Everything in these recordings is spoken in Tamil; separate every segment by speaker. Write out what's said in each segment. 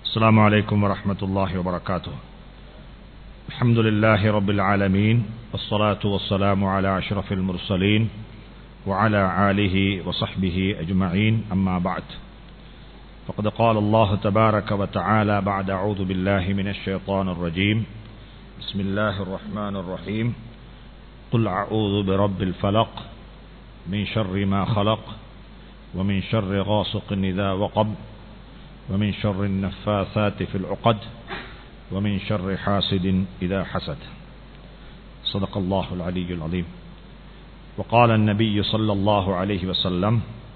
Speaker 1: السلام عليكم ورحمة الله وبركاته. الحمد لله رب العالمين، والصلاة والسلام على أشرف المرسلين وعلى آله وصحبه أجمعين، أما بعد. فقد قال الله تبارك وتعالى بعد أعوذ بالله من الشيطان الرجيم. بسم الله الرحمن الرحيم. قل أعوذ برب الفلق من شر ما خلق ومن شر غاسق إذا وقب ومن شر النفاثات في العقد ومن شر حاسد إذا حسد. صدق الله العلي العظيم. وقال النبي صلى الله عليه وسلم: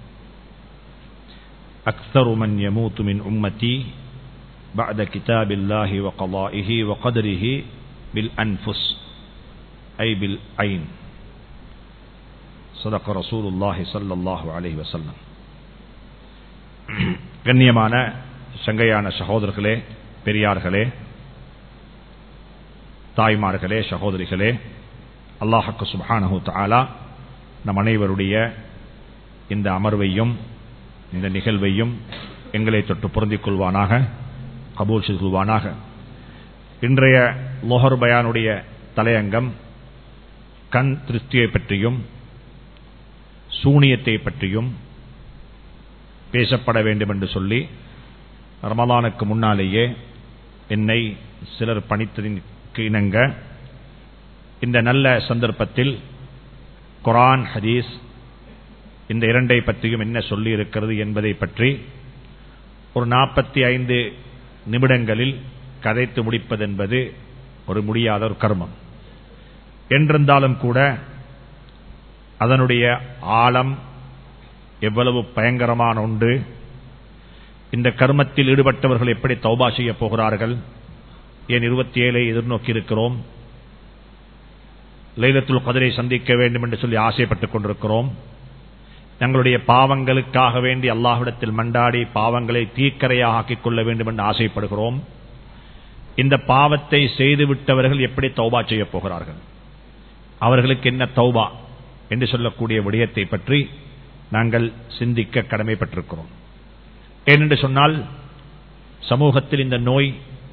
Speaker 1: أكثر من يموت من أمتي بعد كتاب الله وقضائه وقدره بالأنفس أي بالعين. صدق رسول الله صلى الله عليه وسلم. கண்ணியமான சங்கையான சகோதரர்களே, பெரியார்களே, தாய்மார்களே, சகோதரிகளே, அல்லாஹ் சுப்ஹானஹு தஆலா நம் அனைவருடைய இந்த அமர்வையும் இந்த நிகழ்வையும் எங்களை தொட்டு பொருந்திக் கொள்வானாக, கபூல் செய்து கொள்வானாக. இன்றைய லோஹர் பயானுடைய தலையங்கம் கண் திருஷ்டியை பற்றியும் சூனியத்தை பற்றியும் பேசப்பட வேண்டும் என்று சொல்லி ரமலானுக்கு முன்னாலேயே என்னை சிலர் பணித்ததற்கு இணங்க இந்த நல்ல சந்தர்ப்பத்தில் குர்ஆன் ஹதீஸ் இந்த இரண்டை பற்றியும் என்ன சொல்லி இருக்கிறது என்பதை பற்றி ஒரு 45 நிமிடங்களில் கதைத்து முடிப்பதென்பது ஒரு முடியாத ஒரு கர்மம் என்றிருந்தாலும் கூட அதனுடைய ஆழம் எவ்வளவு பயங்கரமான ஒன்று, இந்த கர்மத்தில் ஈடுபட்டவர்கள் எப்படி தௌபா செய்ய போகிறார்கள், ஏன் 27 எதிர்நோக்கி இருக்கிறோம், லைலத்துல் கத்ரை சந்திக்க வேண்டும் என்று சொல்லி ஆசைப்பட்டுக் கொண்டிருக்கிறோம், தங்களுடைய பாவங்களுக்காக வேண்டி அல்லாஹ்விடத்தில் மண்டாடி பாவங்களை தீக்கரையாக ஆக்கிக் கொள்ள வேண்டும் என்று ஆசைப்படுகிறோம். இந்த பாவத்தை செய்துவிட்டவர்கள் எப்படி தௌபா செய்ய போகிறார்கள், அவர்களுக்கு என்ன தௌபா என்று சொல்லக்கூடிய விடயத்தை பற்றி நாங்கள் சிந்திக்க கடமைப்பட்டிருக்கிறோம். ஏனென்று சொன்னால் சமூகத்தில் இந்த நோய்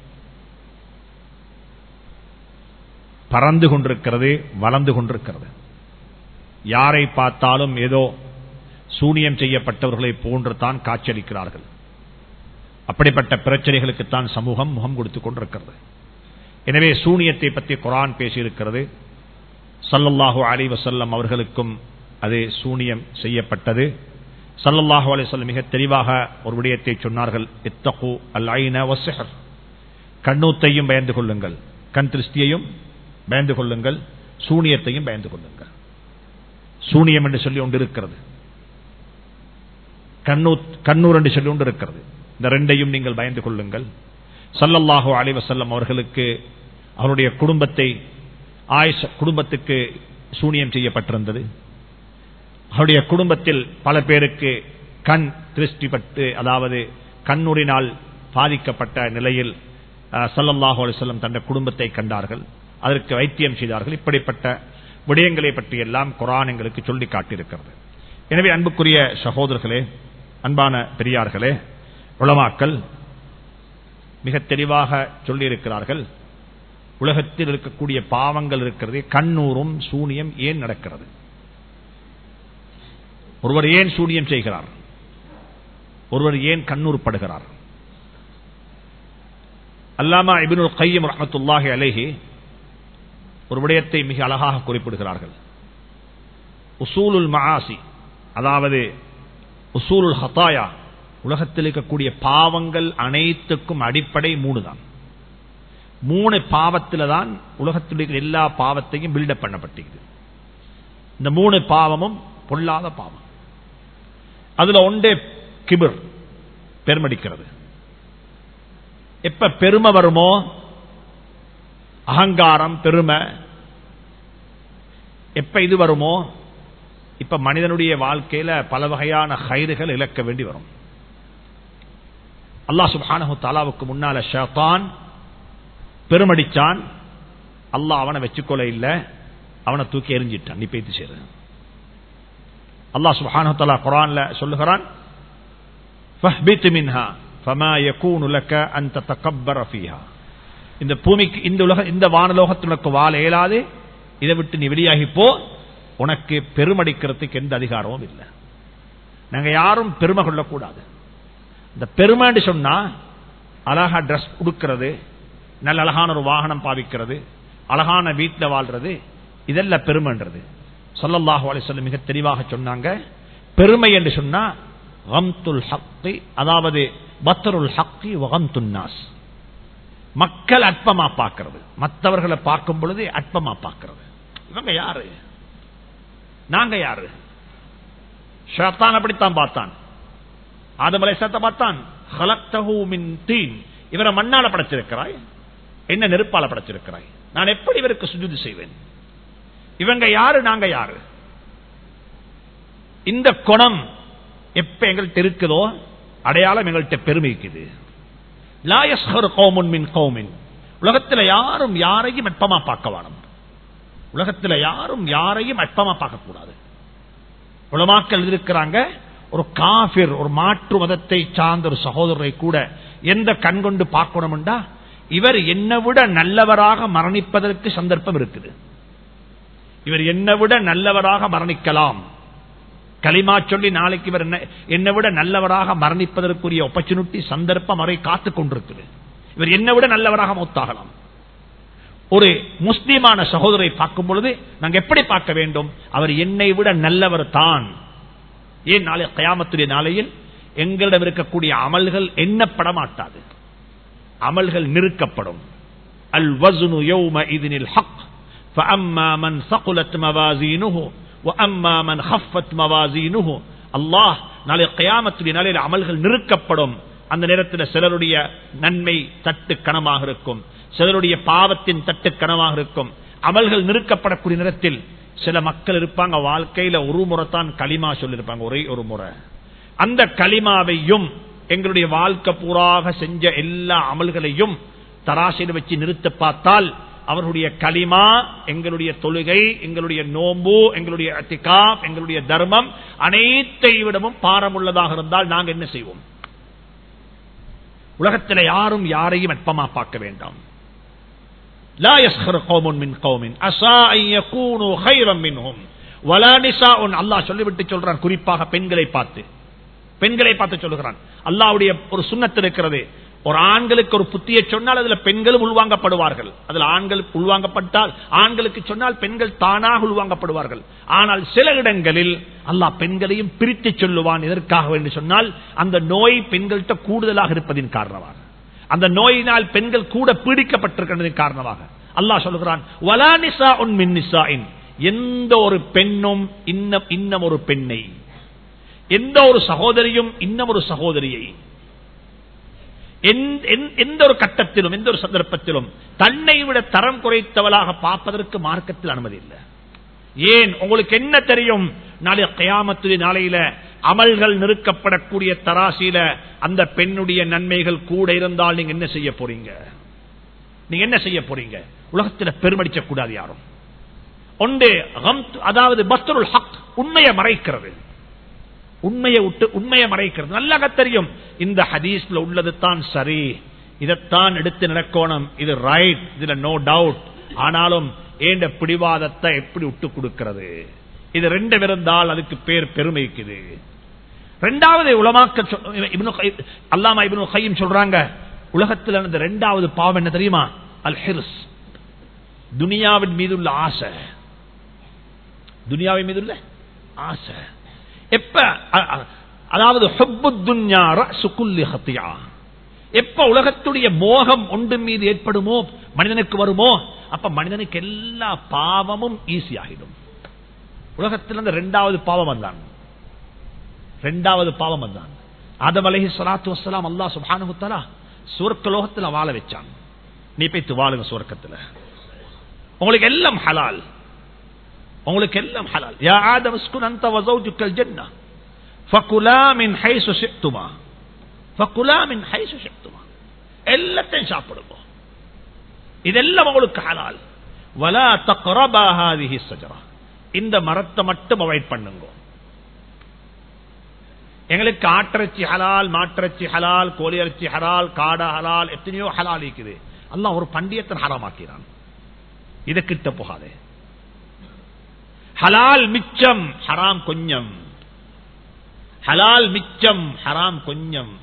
Speaker 1: பறந்து கொண்டிருக்கிறது, வளர்ந்து கொண்டிருக்கிறது. யாரை பார்த்தாலும் ஏதோ சூனியம் செய்யப்பட்டவர்களை போன்று தான் காட்சியளிக்கிறார்கள். அப்படிப்பட்ட பிரச்சனைகளுக்குத்தான் சமூகம் முகம் கொடுத்துக் கொண்டிருக்கிறது. எனவே சூனியத்தை பற்றி குர்ஆன் பேசியிருக்கிறது. ஸல்லல்லாஹு அலைஹி வஸல்லம் அவர்களுக்கும் அது சூனியம் செய்யப்பட்டது. ஸல்லல்லாஹு அலைஹி வஸல்லம் மிக தெளிவாக ஒரு விடயத்தை சொன்னார்கள்: இத்தகு அல் ஐன வஸ்ஸஹர், கண்ணூத்தையும் பயந்து கொள்ளுங்கள், கண் திருஷ்டியையும் பயந்து கொள்ளுங்கள், சூனியத்தையும் பயந்து கொள்ளுங்கள். சூனியம் என்று சொல்லி ஒன்று இருக்கிறது, கண்ணூர் என்று சொல்லி ஒன்று இருக்கிறது. இந்த ரெண்டையும் நீங்கள் பயந்து கொள்ளுங்கள். ஸல்லல்லாஹு அலைஹி வஸல்லம் அவர்களுக்கு அவருடைய குடும்பத்துக்கு சூனியம் செய்யப்பட்டிருந்தது. அவருடைய குடும்பத்தில் பல பேருக்கு கண் திருஷ்டிப்பட்டு, அதாவது கண்ணூரினால் பாதிக்கப்பட்ட நிலையில் ஸல்லல்லாஹு அலைஹி வஸல்லம் தன்னுடைய குடும்பத்தை கண்டார்கள், அதற்கு வைத்தியம் செய்தார்கள். இப்படிப்பட்ட விடயங்களை பற்றி எல்லாம் குர்ஆன் எங்களுக்கு சொல்லி காட்டியிருக்கிறது. எனவே அன்புக்குரிய சகோதரர்களே, அன்பான பெரியார்களே, உலமாக்கள் மிக தெளிவாக சொல்லியிருக்கிறார்கள். உலகத்தில் இருக்கக்கூடிய பாவங்கள் இருக்கிறது, கண்ணூரும் சூனியம் ஏன் நடக்கிறது, ஒருவர் ஏன் சூனியம் செய்கிறார், ஒருவர் ஏன் கண்ணூர் படுகிறார். அல்லாமா இப்னுல் கய்யிம் ரஹ்மத்துல்லாஹி அலைஹி ஒரு விடயத்தை மிக அழகாக குறிப்பிடுகிறார்கள். உசூலுல் மஆசி, அதாவது உசூலுல் ஹதாயா, உலகத்தில் இருக்கக்கூடிய பாவங்கள் அனைத்துக்கும் அடிப்படை 3 தான். 3 பாவத்தில் தான் உலகத்தில் எல்லா பாவத்தையும் பில்டப் பண்ணப்பட்டிருக்குது. இந்த 3 பாவமும் பொல்லாத பாவம். அதுல ஒன்றே கிபிர், பெருமடிக்கிறது. எப்ப பெருமை வருமோ, அகங்காரம், பெருமை எப்ப இது வருமோ, இப்ப மனிதனுடைய வாழ்க்கையில பல வகையான ஹைறுகள் இழக்க வேண்டி வரும். அல்லாஹ் சுப்ஹானஹு தஆலாவுக்கு முன்னால ஷைத்தான் பெருமடிச்சான், அல்லாஹ் அவனை வச்சுக்கொள்ள இல்ல, அவனை தூக்கி எறிஞ்சிட்டான். நீ பேத்து சேரு. அல்லாஹ் சுப்ஹானஹு வ தஆலா குர்ஆன்ல சொல்லுகிறான், ஃபஹ்பித் மின்ஹா فما يكون لك ان تتكبر فيها. இந்த பூமிக்கு இந்த வானலோகத்துக்கு வாழ இயலாது, இதை விட்டு நீ வெளியாகி போ, உனக்கு பெருமடிக்கிறதுக்கு எந்த அதிகாரமும் இல்லை. நாங்க யாரும் பெருமை கொள்ளக்கூடாது. இந்த பெருமைன்னு சொன்னா அழகா டிரெஸ் உடுக்கிறது, நல்ல அழகான ஒரு வாகனம் பாவிக்கிறது, அழகான வீட்டில் வாழ்றது, இதெல்லாம் பெருமைன்றது. ஸல்லல்லாஹு அலைஹி வஸல்லம் மிக தெளிவாக சொன்னாங்க, பெருமை என்று சொன்னா கம்துல் ஹக்கி, அதாவது பத்ருல் ஹக்கி வ கம்துன் நாஸ். மக்கள் அற்பமா பார்க்கிறது, மற்றவர்களை பார்க்கும் பொழுது அற்பமா பார்க்கிறது. இவங்க யாரு, நாங்க யாரு? ஷைத்தான் அப்படித்தான் பார்த்தான். ஆதம் அலைஹிஸ்ஸலாத்தை பார்த்தான், خلقته من طين, இவரை மண்ணால படைச்சிருக்கிறாய், என்ன நெருப்பால படைச்சிருக்கிறாய், நான் எப்படி இவருக்கு சுஜூது செய்வேன்? இவங்க யாரு, நாங்க யாரு? இந்த குணம் எப்ப எங்கள்கிட்ட இருக்குதோ அடையாளம் எங்கள்கிட்ட பெருமைக்குது. லா யஸ்ஹர் கௌமுன் மின் கௌமின், உலகத்தில் யாரும் யாரையும் அற்பமா பார்க்க வேணும். உலகத்தில் யாரும் யாரையும் அற்பமா பார்க்க கூடாது. உலமாக்கள் இருக்கிறாங்க, ஒரு காஃபிர், ஒரு மாற்று மதத்தை சார்ந்த ஒரு சகோதரரை கூட எந்த கண் கொண்டு பார்க்கணும்டா, இவர் என்னை விட நல்லவராக மரணிப்பதற்கு சந்தர்ப்பம் இருக்குது. இவர் என்னை விட நல்லவராக மரணிக்கலாம், கலிமா சொல்லி நாளைக்கு இவர் என்னை விட நல்லவராக மரணிப்பதற்குரிய ஆப்பர்ச்சுனிட்டி, சந்தர்ப்பம் அவரை காத்துக் கொண்டிருக்குது. இவர் என்னை விட நல்லவராக மௌத்தாகலாம். ஒரு முஸ்லிமான சகோதரை பார்க்கும் பொழுது நாங்க எப்படி பார்க்க வேண்டும்? அவர் என்னை விட நல்லவர் தான். ஏன் நாளை கியாமத்துடைய நாளையில் எங்களிடம் இருக்கக்கூடிய அமல்கள் எண்ணப்பட மாட்டாது, அமல்கள் நிறுக்கப்படும். அல் வஸ்னு யௌமஇதினில் ஹக் ஃபஅம்மா மன் ஸகுலத் மவாஸீனுஹு வஅம்மா மன் ஹஃபத் மவாஸீனுஹு. அல்லாஹ் நாளை கியாமத்துடைய நாளையில் அமல்கள் நிறுக்கப்படும். அந்த நேரத்தில் சிலருடைய நன்மை தட்டு கணமாக இருக்கும், சிலருடைய பாவத்தின் தட்டு கணமாக இருக்கும். அமல்கள் நிறுக்கப்படக்கூடிய நேரத்தில் சில மக்கள் இருப்பாங்க, வாழ்க்கையில ஒரு முறை தான் களிமா சொல்லிருப்பாங்க, ஒரே ஒரு முறை. அந்த களிமாவையும் எங்களுடைய வாழ்க்கை பூராக செஞ்ச எல்லா அமல்களையும் தராசில் வச்சு நிறுத்த பார்த்தால் அவர்களுடைய களிமா, எங்களுடைய தொழுகை, எங்களுடைய நோம்பு, எங்களுடைய இத்திகாஃப், எங்களுடைய தர்மம் அனைத்தை விடவும் பாரமுள்ளதாக இருந்தால் நாங்கள் என்ன செய்வோம்? உலகத்தில் யாரும் யாரையும் அற்பமா பார்க்க வேண்டாம். லா யஸ்ஹர் கௌமுன் மின் கௌமின் அஸா அன் யகூனு கைரம் மின்ஹும் வலா நிசாஉன். அல்லாஹ் சொல்லிவிட்டு சொல்றான், குறிப்பாக பெண்களை பார்த்து சொல்லுகிறான். அல்லாஹ்வுடைய ஒரு சுன்னத் இருக்கிறது, ஒரு ஆண்களுக்கு ஒரு புத்தியை சொன்னால் அதுல பெண்களும் உள்வாங்கப்படுவார்கள், அதுல ஆண்கள் உள்வாங்கப்பட்டால் ஆண்களுக்கு சொன்னால் பெண்கள் தானாக உள்வாங்கப்படுவார்கள். ஆனால் சில இடங்களில் அல்லாஹ் பெண்களையும் பிரித்து சொல்லுவான். எதற்காக என்று சொன்னால் அந்த நோய் பெண்கள்கிட்ட கூடுதலாக இருப்பதின் காரணமாக, அந்த நோயினால் பெண்கள் கூட பீடிக்கப்பட்டிருக்கிறதின் காரணமாக அல்லாஹ் சொல்லுகிறான், வலா நிசாஉன் மின் நிசாஇன். எந்த ஒரு பெண்ணும் இன்னும் ஒரு பெண்ணை, எந்த ஒரு சகோதரியும் இன்னும் ஒரு சகோதரியை எந்த ஒரு கட்டத்திலும் எந்த ஒரு சந்தர்ப்பத்திலும் தன்னை விட தரம் குறைத்தவளாக பார்ப்பதற்கு மார்க்கத்தில் அனுமதி இல்லை. ஏன்? உங்களுக்கு என்ன தெரியும்? நாளை கியாமத்துடைய நாளையில அமல்கள் நிறுக்கப்படக்கூடிய தராசில அந்த பெண்ணுடைய நன்மைகள் கூட இருந்தால் நீங்க என்ன செய்ய போறீங்க? நீங்க என்ன செய்ய போறீங்க? உலகத்தில் பெருமடிக்க கூடாது யாரும். ஒன்று, அதாவது பத்ருல் ஹக், உண்மையை மறைக்கிறது, உண்மையை மறைக்கிறது. நல்லா தெரியும் இந்த ஹதீஸ்ல உள்ளது தான் சரி, இதைத்தான் எடுத்து நடக்கணும், இது ரைட், இதுல நோ டவுட். ஆனாலும் ஏண்ட பிடிவாதத்தை எப்படி விட்டு கொடுக்கிறது? இது ரெண்டு இருந்தால் அதுக்கு பேர் பெருமைக்குது. இரண்டாவது உலமாக்கள் அல்லாமா இப்னு கையிம் சொல்றாங்க, உலகத்தில் இருந்த இரண்டாவது பாவம் என்ன தெரியுமா? அல் ஹிர்ஸ், துனியாவின் மீதுள்ள ஆசை. துனியாவின் மீதுள்ள ஆசை எப்ப, அதாவது எப்ப உலகத்துடைய மோகம் ஒன்று மீது ஏற்படுமோ, மனிதனுக்கு வருமோ, அப்ப மனிதனுக்கு எல்லா பாவமும் ஈஸி ஆகிடும். உலகத்தில் இருந்த இரண்டாவது பாவம் வந்தான். ஆதம் அலைஹிஸ்ஸலாத்து வஸ்ஸலாம் அல்லாஹ் சுப்ஹானஹு வ தஆலா சுவர்க்க லோகத்தில் வாழ வச்சான். நீ போய்த்து வாழுங்க சுவர்க்கத்தில், உங்களுக்கு எல்லாம் ஹலால், உங்களுக்கு எல்லாம் ஹலால். யா ஆதம் உஸ்குன் அன்த வ ஸௌஜுக்கல் ஜன்னah ஃபகுலா மின் ஹைஸு ஷி'துமா, ஃபகுலா மின் ஹைஸு ஷி'துமா, எல்லாத்தையும் சாப்பிடுங்க, இதெல்லாம் உங்களுக்கு ஹலால். வலா தக்ரபா ஹாதிஹி ஷஜரா, இந்த மரத்தை மட்டும் அவாய்ட் பண்ணுங்க. எங்களுக்கு ஆட்டிறைச்சி ஹலால், மாட்டிறைச்சி ஹலால், கோழி இறைச்சி ஹலால், காடை ஹலால், எத்தனையோ ஹலால் இருக்குது. அல்லாஹ் ஒரு பண்டியத்தை ஹராமாக்கிறான். இதை கிட்ட போகாதே. ஹலால் மிச்சம், ஹராம் கொஞ்சம். ஹலால் மிச்சம், ஹராம் கொஞ்சம்.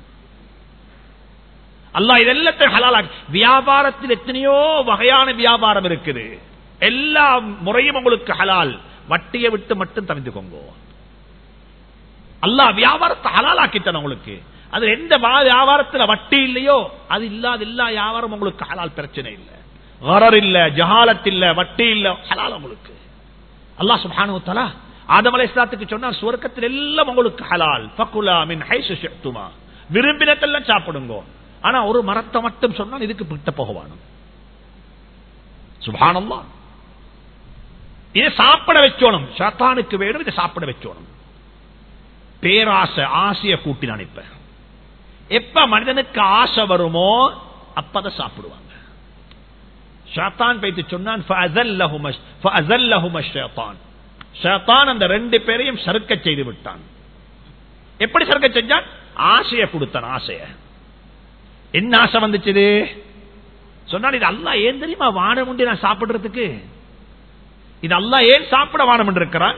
Speaker 1: அல்லாஹ் இதெல்லாம் ஹலால். வியாபாரத்தில் எத்தனையோ வகையான வியாபாரம் இருக்குது. எல்லா முறையும் உங்களுக்கு ஹலால். வட்டியை விட்டு மட்டும் தவிர்த்துக்கோங்க. அல்லாஹ் வியாபாரத்தை ஹலாலாக்கிட்டான் உங்களுக்கு. அது எந்த வியாபாரத்தில் வட்டி இல்லையோ அது இல்லாத எல்லா வியாபாரம் உங்களுக்கு ஹலால். பிரச்சனை இல்லை, கரர் இல்ல, ஜஹாலத் இல்ல, வட்டி இல்ல, ஹலால் உங்களுக்கு. அல்லாஹ் சுப்ஹானஹு வ தஆலா ஆதம் அலைஹிஸ்ஸலாத்துக்கு சொன்னார், சுவர்க்கத்தில் எல்லாம் உங்களுக்கு ஹலால். ஃபகுலா மின் ஹைஸு ஷிஅ்துமா, விரும்பினதெல்லாம் சாப்பிடுங்க. ஆனா ஒரு மரத்தை மட்டும் சொன்னால் இதுக்கு பிட்ட போகவானும். சுப்ஹானல்லாஹ். இதை சாப்பிட வச்சோணும். ஷைத்தானுக்கு வேணும் இதை சாப்பிட வச்சோணும். பேராசை, ஆசையை கூட்டினான். இப்ப எப்ப மனிதனுக்கு ஆசை வருமோ அப்பத சாப்பிடுவாங்க. ஷைத்தான் போயிட்டு சொன்னான், ஷைத்தான் அந்த ரெண்டு பேரையும் சறுக்க செய்து விட்டான். எப்படி சறுக்க செஞ்சான்? ஆசையை கொடுத்தான். ஆசைய என்ன ஆசை வந்துச்சு சொன்னான், இது அல்லாஹ் ஏன் தெரியுமா வானம் உண்டு நான் சாப்பிடுறதுக்கு? இது அல்லாஹ் ஏன் சாப்பிட வானம் என்று இருக்கிறான்?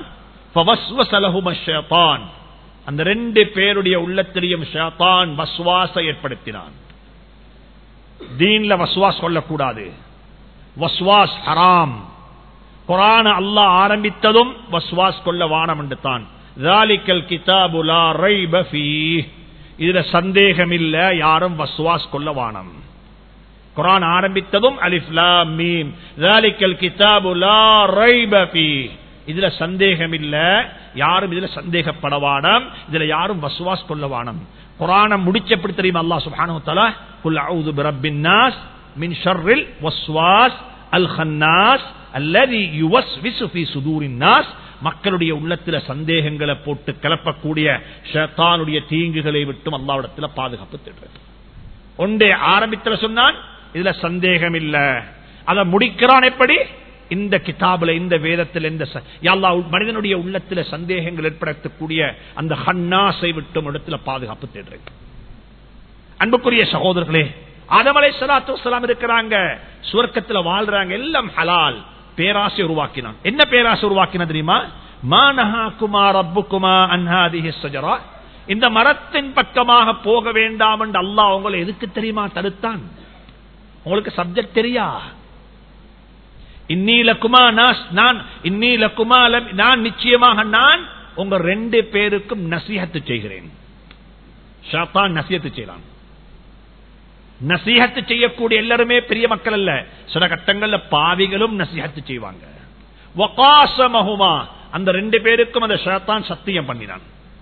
Speaker 1: அந்த ரெண்டு பேருடைய உள்ளத்திலையும் ஷைத்தான் வஸ்வாஸை ஏற்படுத்தினான். தீன்ல வஸ்வாஸ் கொள்ளக்கூடாது. வஸ்வாஸ் ஹராம். குர்ஆன் அல்லாஹ் ஆரம்பித்ததும் வஸ்வாஸ் கொள்ள வானம் என்று தான். ذَلِكَ الْكِتَابُ لَا رَيْبَ فِيهِ, இதுல சந்தேகம் இல்ல, யாரும் வஸ்வாஸ் கொள்ள வானம். குர்ஆன் ஆரம்பித்ததும் அலிஃப் லாம் மீம், ذَلِكَ الْكِتَابُ لَا رَيْبَ فِيهِ, இதுல சந்தேகம் இல்ல, யாரும் இதுல சந்தேகப்படவானம், இதுல யாரும் வஸ்வாஸ் கொள்ள வானம். குர்ஆனை முடிச்சப்படி தெரியுமா அல்லாஹ் சுப்ஹானஹு வ தஆலா, குல் அஊது பிரப்பின் நாஸ் மின் ஷர்ரில் வஸ்வாஸ் அல் கன்னாஸ் அல்லதி யுவஸ்விசு ஃபீ சுதூரின் நாஸ், மக்களுடைய உள்ளத்தில் சந்தேகங்களை போட்டு கிளப்பக்கூடிய ஷைத்தானுடைய தீங்குகளை விட்டு அல்லாஹ்விடத்தில் பாதுகாப்பு தேடுறது. ஒன்றே ஆரம்பித்துல சொன்னான், இதுல சந்தேகம் இல்ல. அதை முடிக்கிறான் எப்படி? இந்த கிதாபுல, இந்த வேதத்தில், இந்த மனிதனுடைய உள்ளத்தில் சந்தேகங்கள் ஏற்படுத்தக்கூடிய அந்த ஹன்னாஸை விட்டு இடத்துல பாதுகாப்பு தேடுறது. அன்புக்குரிய சகோதரர்களே, ஆதம் அலைஹிஸ்ஸலாத்து வஸ்ஸலாம் இருக்கிறாங்க, சுவர்க்கத்தில் வாழ்றாங்க, எல்லாம் ஹலால். பேராசை உருவாக்கினான். என்ன பேராசை உருவாக்கின தெரியுமா? மா நஹாகுமா ரப்புகுமா அன் ஹாதிஹி ஷஜரா, இந்த மரத்தின் பக்கமாக போக வேண்டாம் என்று அல்லாஹ் உங்களை எதுக்கு தெரியுமா தடுத்தான்? உங்களுக்கு சப்ஜெக்ட் தெரியா? இன்னீ லகுமா நான் நிச்சயமாக நான் உங்க ரெண்டு பேருக்கும் நசீஹத்து செய்கிறேன். ஷைத்தான் நசீஹத்து செய்யலாம். நசீஹத்து செய்யக்கூடிய எல்லாருமே பெரிய மக்கள் அல்ல, சில கட்டங்கள்ல பாவிகளும் நசீஹத்து செய்வாங்க. வகாஸமஹுமா, அந்த ரெண்டு பேருக்கும் அந்த ஷைத்தான் சத்தியம் பண்ணினான்.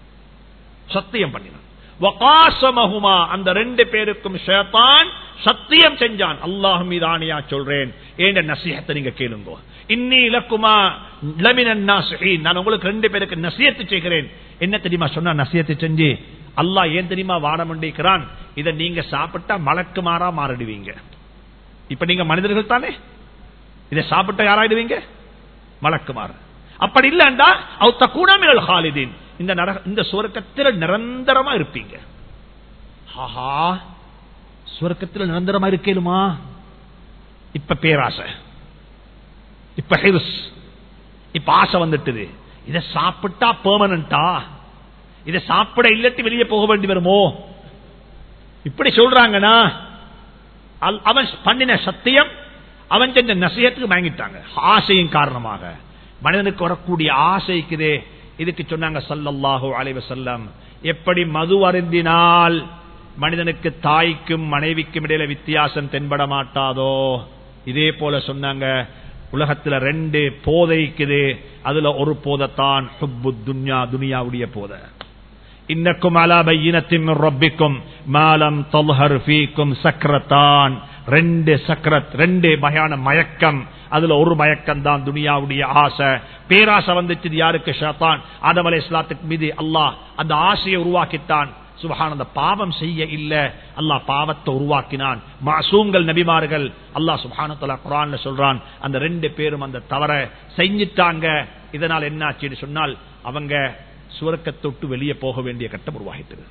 Speaker 1: வகாஸமஹுமா, அந்த ரெண்டு பேருக்கும் ஷைத்தான் சத்தியம் செஞ்சான். அல்லாஹ் மீது ஆணையா சொல்றேன், ஏண்ட நசீஹத்தை நீங்க கேளுங்க. இன்னீ லகுமா லமினன் நாஸிஹீன், நான் உங்களுக்கு ரெண்டு பேருக்கு நசீஹத்து செய்கிறேன். என்ன தெரியுமா சொன்னா? நசீஹத்து செஞ்சு அல்லாஹ் ஏன் தெரியுமா வானம் பண்ணிக்கிறான்? இதை நீங்க சாப்பிட்டா மலக்கு மாறா மாறிடுவீங்க. இப்ப நீங்க மனிதர்கள் தானே, இதை சாப்பிட்டா யாராயிடுவீங்க? மலக்கு மாற. அப்படி இல்லண்டா அவ் தகூனமினல் ஹாலிதீன், இந்த சுவர்க்கத்தில் நிரந்தரமா இருப்பீங்க. ஆஹா, சுவர்க்கத்தில் நிரந்தரமா இருக்கேலுமா? இப்ப பேராசை, இப்ப ஹிர்ஸ், இப்ப ஆசை வந்துட்டுது. இதை சாப்பிட்டா பெர்மனண்டா? இதை சாப்பிட இல்லட்டி வெளியே போக வேண்டி வருமோ? இப்படி சொல்றாங்கன்னா அவன் பண்ணின சத்தியம், அவன் செஞ்ச நசீஹத்துக்கு வாங்கிட்டாங்க. ஆசையின் காரணமாக மனிதனுக்கு வரக்கூடிய ஆசைக்குதே, இதுக்கு சொன்னாங்க ஸல்லல்லாஹு அலைஹி வஸல்லம், எப்படி மது அருந்தினால் மனிதனுக்கு தாய்க்கும் மனைவிக்கும் இடையில வித்தியாசம் தென்பட மாட்டாதோ, இதே போல சொன்னாங்க உலகத்துல ரெண்டு போதைக்குது, அதுல ஒரு போதைத்தான் ஹுப்பு துன்யா, துனியாவுடைய போதை. இன்னக்கும் அலா பையினத்தின் மின் ரப்பிக்கும் மா லம் தல்ஹர் ஃபீக்கும் சக்ரத்தான், ரெண்டு சக்ரத், ரெண்டு வகையான மயக்கம், அதுல ஒரு மயக்கம் தான் துனியாவுடைய ஆசை. பேராசை வந்துச்சு யாருக்கு? ஷைத்தான். ஆதம் அலைஹிஸ்ஸலாத்துக்கு மீது அல்லாஹ் அந்த ஆசையை உருவாக்கிட்டான். சுப்ஹான், அந்த பாவம் செய்ய இல்ல, அல்லாஹ் பாவத்தை உருவாக்கினான். மாசூம்கள் நபிமார்கள் அல்லாஹ் சுப்ஹானஹு வ தஆலா குர்ஆன்ல சொல்றான், அந்த ரெண்டு பேரும் அந்த தவறை செஞ்சிட்டாங்க. இதனால் என்ன ஆச்சுன்னு சொன்னால், அவங்க சுவர்க்கத்தொட்டு வெளியே போக வேண்டிய கட்டம் உருவாகிட்டது.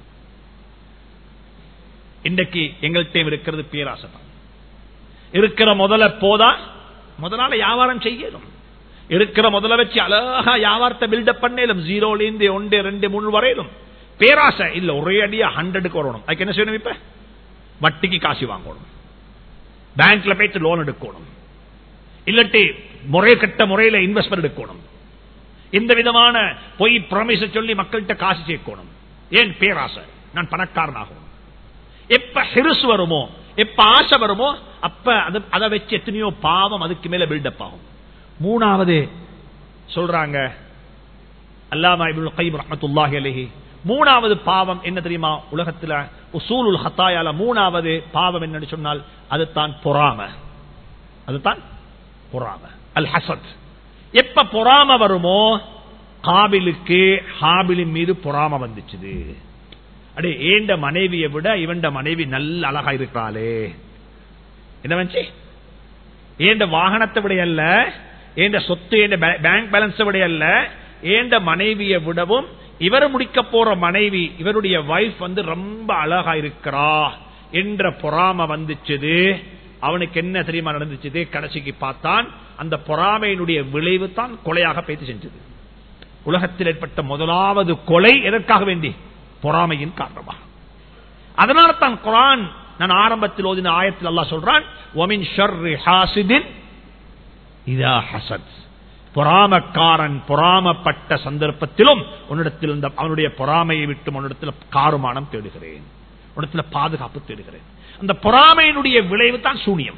Speaker 1: இன்றைக்கு எங்கள்கிட்ட இருக்கிறது பேராசை தான். இருக்கிற முதல்ல போதா முதலால வியாபாரம் செய்யணும். இருக்கிற முதல்ல வச்சு அழகா வியாபாரத்தை பில்டப் பண்ணலும். 0 1 2 3 வரையிலும் பேராசை இல்ல. ஒரே அடியா 100க்கு வரணும். அதுக்கு என்ன செய்யணும்? இப்ப வட்டிக்கு காசு வாங்கணும், பேங்க்ல போயிட்டு லோன் எடுக்கணும், இல்லட்டி முறை கட்ட முறையில இன்வெஸ்ட்மெண்ட் எடுக்கணும். இந்த விதமான பொய் ப்ராமிஸ் சொல்லி மக்கள்கிட்ட காசு சேர்க்கணும். ஏன்? பேராசை. நான் பணக்காரன் ஆகும். எப்ப ஹிருஸ் வருமோ, எப்ப ஆசை வருமோ, அப்ப அதை வச்சு எத்தனையோ பாவம் அதுக்கு மேல பில்டப் ஆகும். மூணாவது சொல்றாங்க அல்லாமா இப்னுல் கய்யிம் ரஹ்மத்துல்லாஹி அலைஹி, மூணாவது பாவம் என்ன தெரியுமா? உலகத்தில் உசூலுல் ஹத்தாயால மூணாவது பாவம் என்னன்னு சொன்னால் அதுதான் பொறாமை. அதுதான் பொறாமை, அல் ஹசத். எப்ப பொறாமை வருமோ, காபிலுக்கு ஹாபிலின் மீது பொறாமை வந்துச்சு. அடே, ஏண்ட மனைவியை விட இவண்ட மனைவி நல்ல அழகா இருக்கிறாளே. என்ன வந்துச்சு? ஏண்ட வாகனத்தை விட அல்ல, ஏண்ட சொத்து, ஏண்ட பேங்க் பேலன்ஸை விட அல்ல, ஏண்ட மனைவியை விடவும் இவர் முடிக்க போற மனைவி, இவருடைய வைஃப் ரொம்ப அழகா இருக்கிறா என்ற பொறாமை வந்துச்சு. அவனுக்கு என்ன தெரியுமா நடந்துச்சு? கடைசிக்கு பார்த்தான், அந்த பொறாமையினுடைய விளைவு தான் கொலையாக பேசி செஞ்சது. உலகத்தில் ஏற்பட்ட முதலாவது கொலை எதற்காக வேண்டி? பொறாமையின் காரணமாக. அதனால தான் குர்ஆன் நான் ஆரம்பத்தில் ஓதின ஆயத்தில் அல்லாஹ் சொல்றான், வமின் ஷர்ரி ஹாசிதின் இதா ஹஸத். பொறாமக்காரன் பொறாமப்பட்ட சந்தர்ப்பத்திலும் உன்னிடத்தில் அவனுடைய பொறாமையை விட்டு உன்னிடத்தில் காருமானம் தேடுகிறேன், உன்னிடத்தில் பாதுகாப்பு தேடுகிறேன். அந்த பொறாமையினுடைய விளைவு தான் சூனியம்.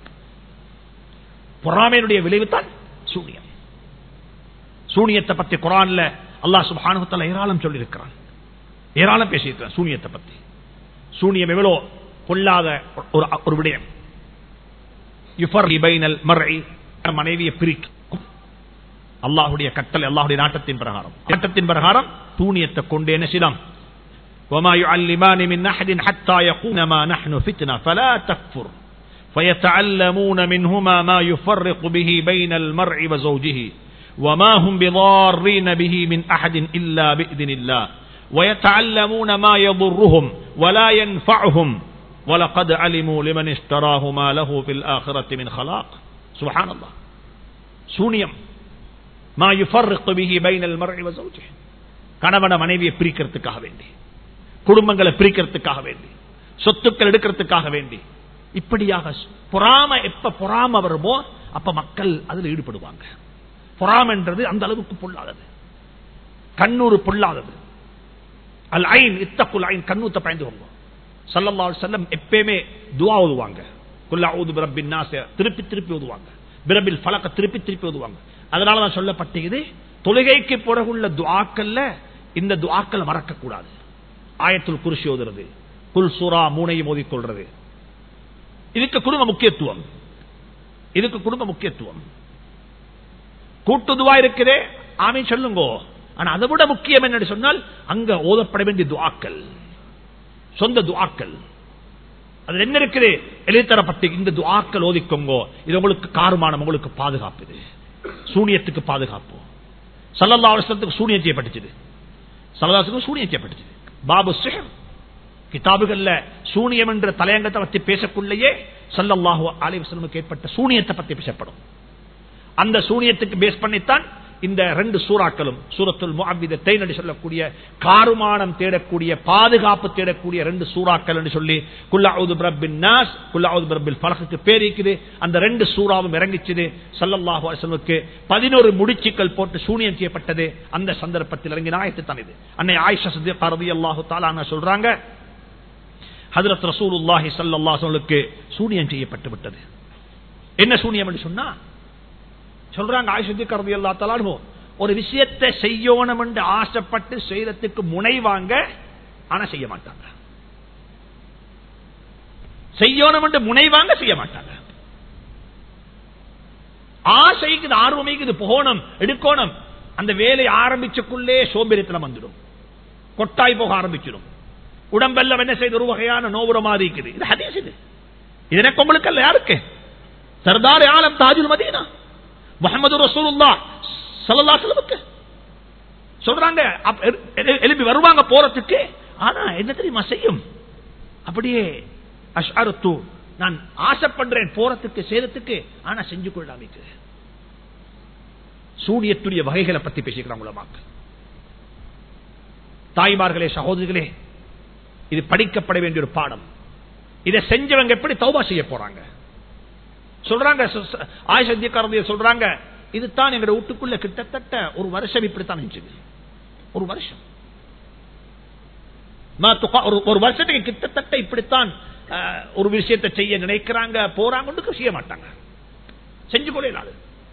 Speaker 1: பொறாமையினுடைய விளைவு தான் சூனியம். சூனியத்தை பற்றி குர்ஆன்ல அல்லாஹ் சுப்ஹானஹு வ தஆலா ஏராளம் சொல்லி இருக்கிறான், ஏராளம் பேசியிருக்கிறான் சூனியத்தை பற்றி. சூனியம் எவ்வளவு பொல்லாத ஒரு விடயம். யுஃபர்ரி பைனல் மர்இ, மனைவியை பிரிக்கும். அல்லாஹ்வுடைய கட்டளை, அல்லாஹ்வுடைய நாட்டத்தின் பிரகாரம் சூனியத்தை கொண்டு என்ன செய்யலாம்? وما يعلمان من أحد حتى يقول ما نحن فتنة فلا تكفر فيتعلمون منهما ما يفرق به بين المرء وزوجه وما هم بضارين به من أحد إلا بإذن الله ويتعلمون ما يضرهم ولا ينفعهم وَلَقَدْ عَلِمُوا لِمَنِ اشْتَرَاهُ مَا لَهُ فِي الْآخِرَةِ مِنْ خَلَاقٍ. سبحان الله. சூனியம் ما يفرق به بين المرء وزوجه. கணவன மனைவியை பிரிக்கிறதுக்காக வேண்டி, குடும்பங்களை பிரிக்கிறதுக்காக வேண்டி, சொத்துக்கள் எடுக்கிறதுக்காக வேண்டி, இப்படியாக பொறாமை. எப்ப பொறாமை வருமோ அப்ப மக்கள் அதில் ஈடுபடுவாங்க. பொறாமைன்றது அந்த அளவுக்கு பொல்லாதது, கண்ணூறு பொல்லாதது. அல் ஐன் இத்தகுல் ஐன், கண்ணூத்த பயந்துவாங்க. ஸல்லல்லாஹு அலைஹி வஸல்லம் எப்பவுமே துஆ ஓதுவாங்க. குல் அஊது பிரப்பின் நாஸ் திருப்பி ஓதுவாங்க, பிரபில் ஃபலக் திருப்பி ஓதுவாங்க. அதனால தான் சொல்லப்பட்டது, தொழுகைக்கு பிறகுள்ள துஆக்கள்ல இந்த துஆக்களை மறக்க கூடாது. ஆயத்துல் குர்சி ஓதுறது, குல் சூரா 3ஐயும் ஓதிக்கொள்றது, இதுக்கு குடும்ப முக்கியத்துவம். கூட்டு துஆ இருக்குதே, ஆமீன் சொல்லுங்க. ஆனா அதை விட முக்கியம் என்ன சொன்னால், அங்க ஓதப்பட வேண்டிய துஆக்கள், சொந்த துஆக்கள். அது என்ன இருக்குது? எழுதித்தரப்பட்டு இந்த துஆக்கள் ஓதிக்கோங்கோ. இது உங்களுக்கு காருமானம், உங்களுக்கு பாதுகாப்பு, இது சூனியத்துக்கு பாதுகாப்பு. ஸல்லல்லாஹு அலைஹி வஸல்லம் சூனியம் செய்யப்பட்டுச்சு. பாபு சிஹர் கிதாபுகள்ல சூனியம் என்ற தலையங்கத்தை பற்றி பேசக்குள்ளேயே ஸல்லல்லாஹு அலைஹி வஸல்லம் ஏற்பட்ட சூனியத்தை பற்றி பேசப்படும். அந்த சூனியத்துக்கு பேஸ் பண்ணித்தான் இந்த 2 சூறாக்களும், சூரத்துல் முஅவ்விதத்தைன் என்று சொல்லக்கூடிய காருமானம் தேடக்கூடிய, பாதுகாப்பு தேடக்கூடிய 2 சூறாக்கள் என்று சொல்லி குல் அஊது பிரப்பின் நாஸ், குல் அஊது பிரப்பில் ஃபலக்க்கு பேர் இருக்குது. அந்த 2 சூறாவும் இறங்கிச்சது. ஸல்லல்லாஹு அலைஹி வஸல்லமுக்கு 11 முடிச்சுக்கள் போட்டு சூனியம் செய்யப்பட்டது. அந்த சந்தர்ப்பத்தில் இறங்கின ஆயத்து தான் இது. அன்னை ஆயிஷா சித்திகா ரலியல்லாஹு தஆலா அன்ஹா சொல்றாங்க, ஹஜ்ரத் ரசூலுல்லாஹி ஸல்லல்லாஹு அலைஹி வஸல்லுக்கு சூனியம் செய்யப்பட்டு விட்டது. என்ன சூனியம் என்று சொன்னா சொல்றாங்க, ஆயிஷா சித்திகா ரலியல்லாஹு தஆலா ஒரு விஷயத்தை செய்யணும் என்று ஆசைப்பட்டு செய்யறதுக்கு முனைவாங்க, ஆனா செய்ய மாட்டாங்க. செய்யணும் என்று முனைவாங்க, செய்ய மாட்டாங்க. ஆசைக்குது, ஆர்வமைக்குது, போகணும், எடுக்கணும். அந்த வேலை ஆரம்பிச்சுக்குள்ளே சோம்பேறித்தனம் வந்துடும், கொட்டாய் போக ஆரம்பிச்சிடும். உடம்பெல்லாம் என்ன செய்து ஒரு வகையான நோவுற மாதிரி இருக்குது. இது ஹதீஸ். இது எனக்கு உங்களுக்கு அல்ல, யாருக்கு? சர்தார் ஆலம் தாஜுல் மதீனா முஹம்மது ரசூலுல்லாஹ் ஸல்லல்லாஹு அலைஹி வஸல்லம் சொல்றாங்க எழுப்பி வருவாங்க போறதுக்கு. ஆனா என்ன தெரியுமா செய்யும், அப்படியே அஷ்அருத்து, நான் ஆசைப்படுறேன் போறதுக்கு செய்யறதுக்கு, ஆனா செஞ்சு கொள்ளாம. சூனியத்துடைய வகைகளை பத்தி பேசிக்கிறாங்க உலமாக்கள். தாய்மார்களே, சகோதரிகளே, இது படிக்கப்பட வேண்டிய ஒரு பாடம். இதை செஞ்சவங்க எப்படி தௌபா செய்ய போறாங்க சொல்றாங்க. ஆயிஷா ரலியல்லாஹு சொல்றாங்க, இதுதான் எங்க வீட்டுக்குள்ள கிட்டத்தட்ட ஒரு வருஷம் இப்படித்தான் இருந்துச்சு. ஒரு வருஷம், ஒரு வருஷத்துக்கு கிட்டத்தட்ட இப்படித்தான் ஒரு விஷயத்தை செய்ய நினைக்கிறாங்க, போறாங்க, செய்ய மாட்டாங்க, செஞ்சு கொள்ளாது.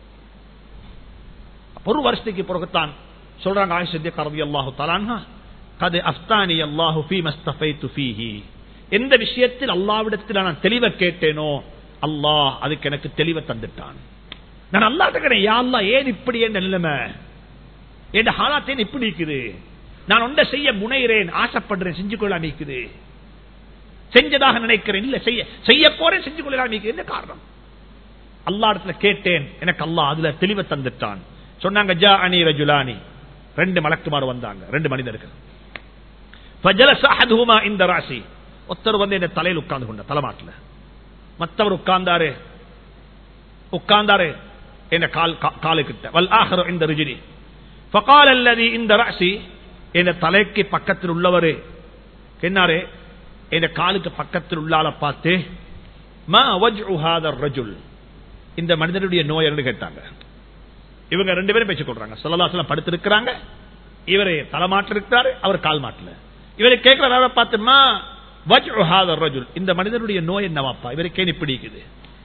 Speaker 1: ஒரு வருஷத்துக்கு பிறகுத்தான் சொல்றாங்க ஆயிஷா ரலியல்லாஹு தஆலா அன்ஹா, கத் அஃப்தானி அல்லாஹு ஃபீமா ஸ்தஃபைது ஃபீஹி, எந்த விஷயத்தில் அல்லாஹ்விடத்தில் நான் தெளிவை கேட்டேனோ அல்லாஹ் அதுக்கு எனக்கு தெளிவை தந்துட்டான். நான் அல்லாஹ்ட்ட கேட்டேன், யா அல்லாஹ் ஏன் இப்படி என்ற நிலைமை, என் ஹாலாத் ஏன் இப்படி இருக்குது, நான் ஒன்றை செய்ய முனைகிறேன், ஆசைப்படுறேன், செஞ்சு கொள்ளாம இருக்குது, செஞ்சதாக நினைக்கிறேன், இல்ல செய்ய போறேன், செஞ்சு கொள்ளாம இருக்குது. என்ன காரணம்? அல்லாஹ்விடத்துல கேட்டேன், எனக்கு அல்லாஹ் அதுல தெளிவை தந்துட்டான். சொன்னாங்க, ஜாஅனி ரஜுலானி, ரெண்டு மலக்குமார் வந்தாங்க, ரெண்டு மனிதர்கள். ஃபஜலஸ அஹதுஹுமா இன்த ராஸி, ஒருத்தர் வந்து என்ன தலையில் உட்கார்ந்து கொண்ட தலைமாட்டில், மற்றவர் உட்கார்ந்தாரு என்ன காலுக்கிட்ட. வல் ஆஹரு இந்த ரிஜினி ஃபகால அல்லதி இந்த ராஸி, என்ன தலைக்கு பக்கத்தில் உள்ளவரு என்னாரு, என்ன காலுக்கு பக்கத்தில் உள்ளால பார்த்து, மா வஜ்உ ஹாதர் ரஜுல், இந்த மனிதனுடைய நோய் என்று கேட்டாங்க. இவங்க ரெண்டு பேரும் பேசிக் கொள்றாங்க. ஸல்லல்லாஹு அலைஹி வஸல்லம் படுத்திருக்கிறாங்க, இவரே தலைமாட்டில் இருக்கிறாரு, அவர் கால் மாட்டில். இவரை கேட்கிறார பார்த்துமா வஜ்உ ஹாதர் ரஜுல், இந்த மனிதனுடைய நோய் என்னவாப்பா, இவருக்கு ஏன் இப்படி இருக்குது?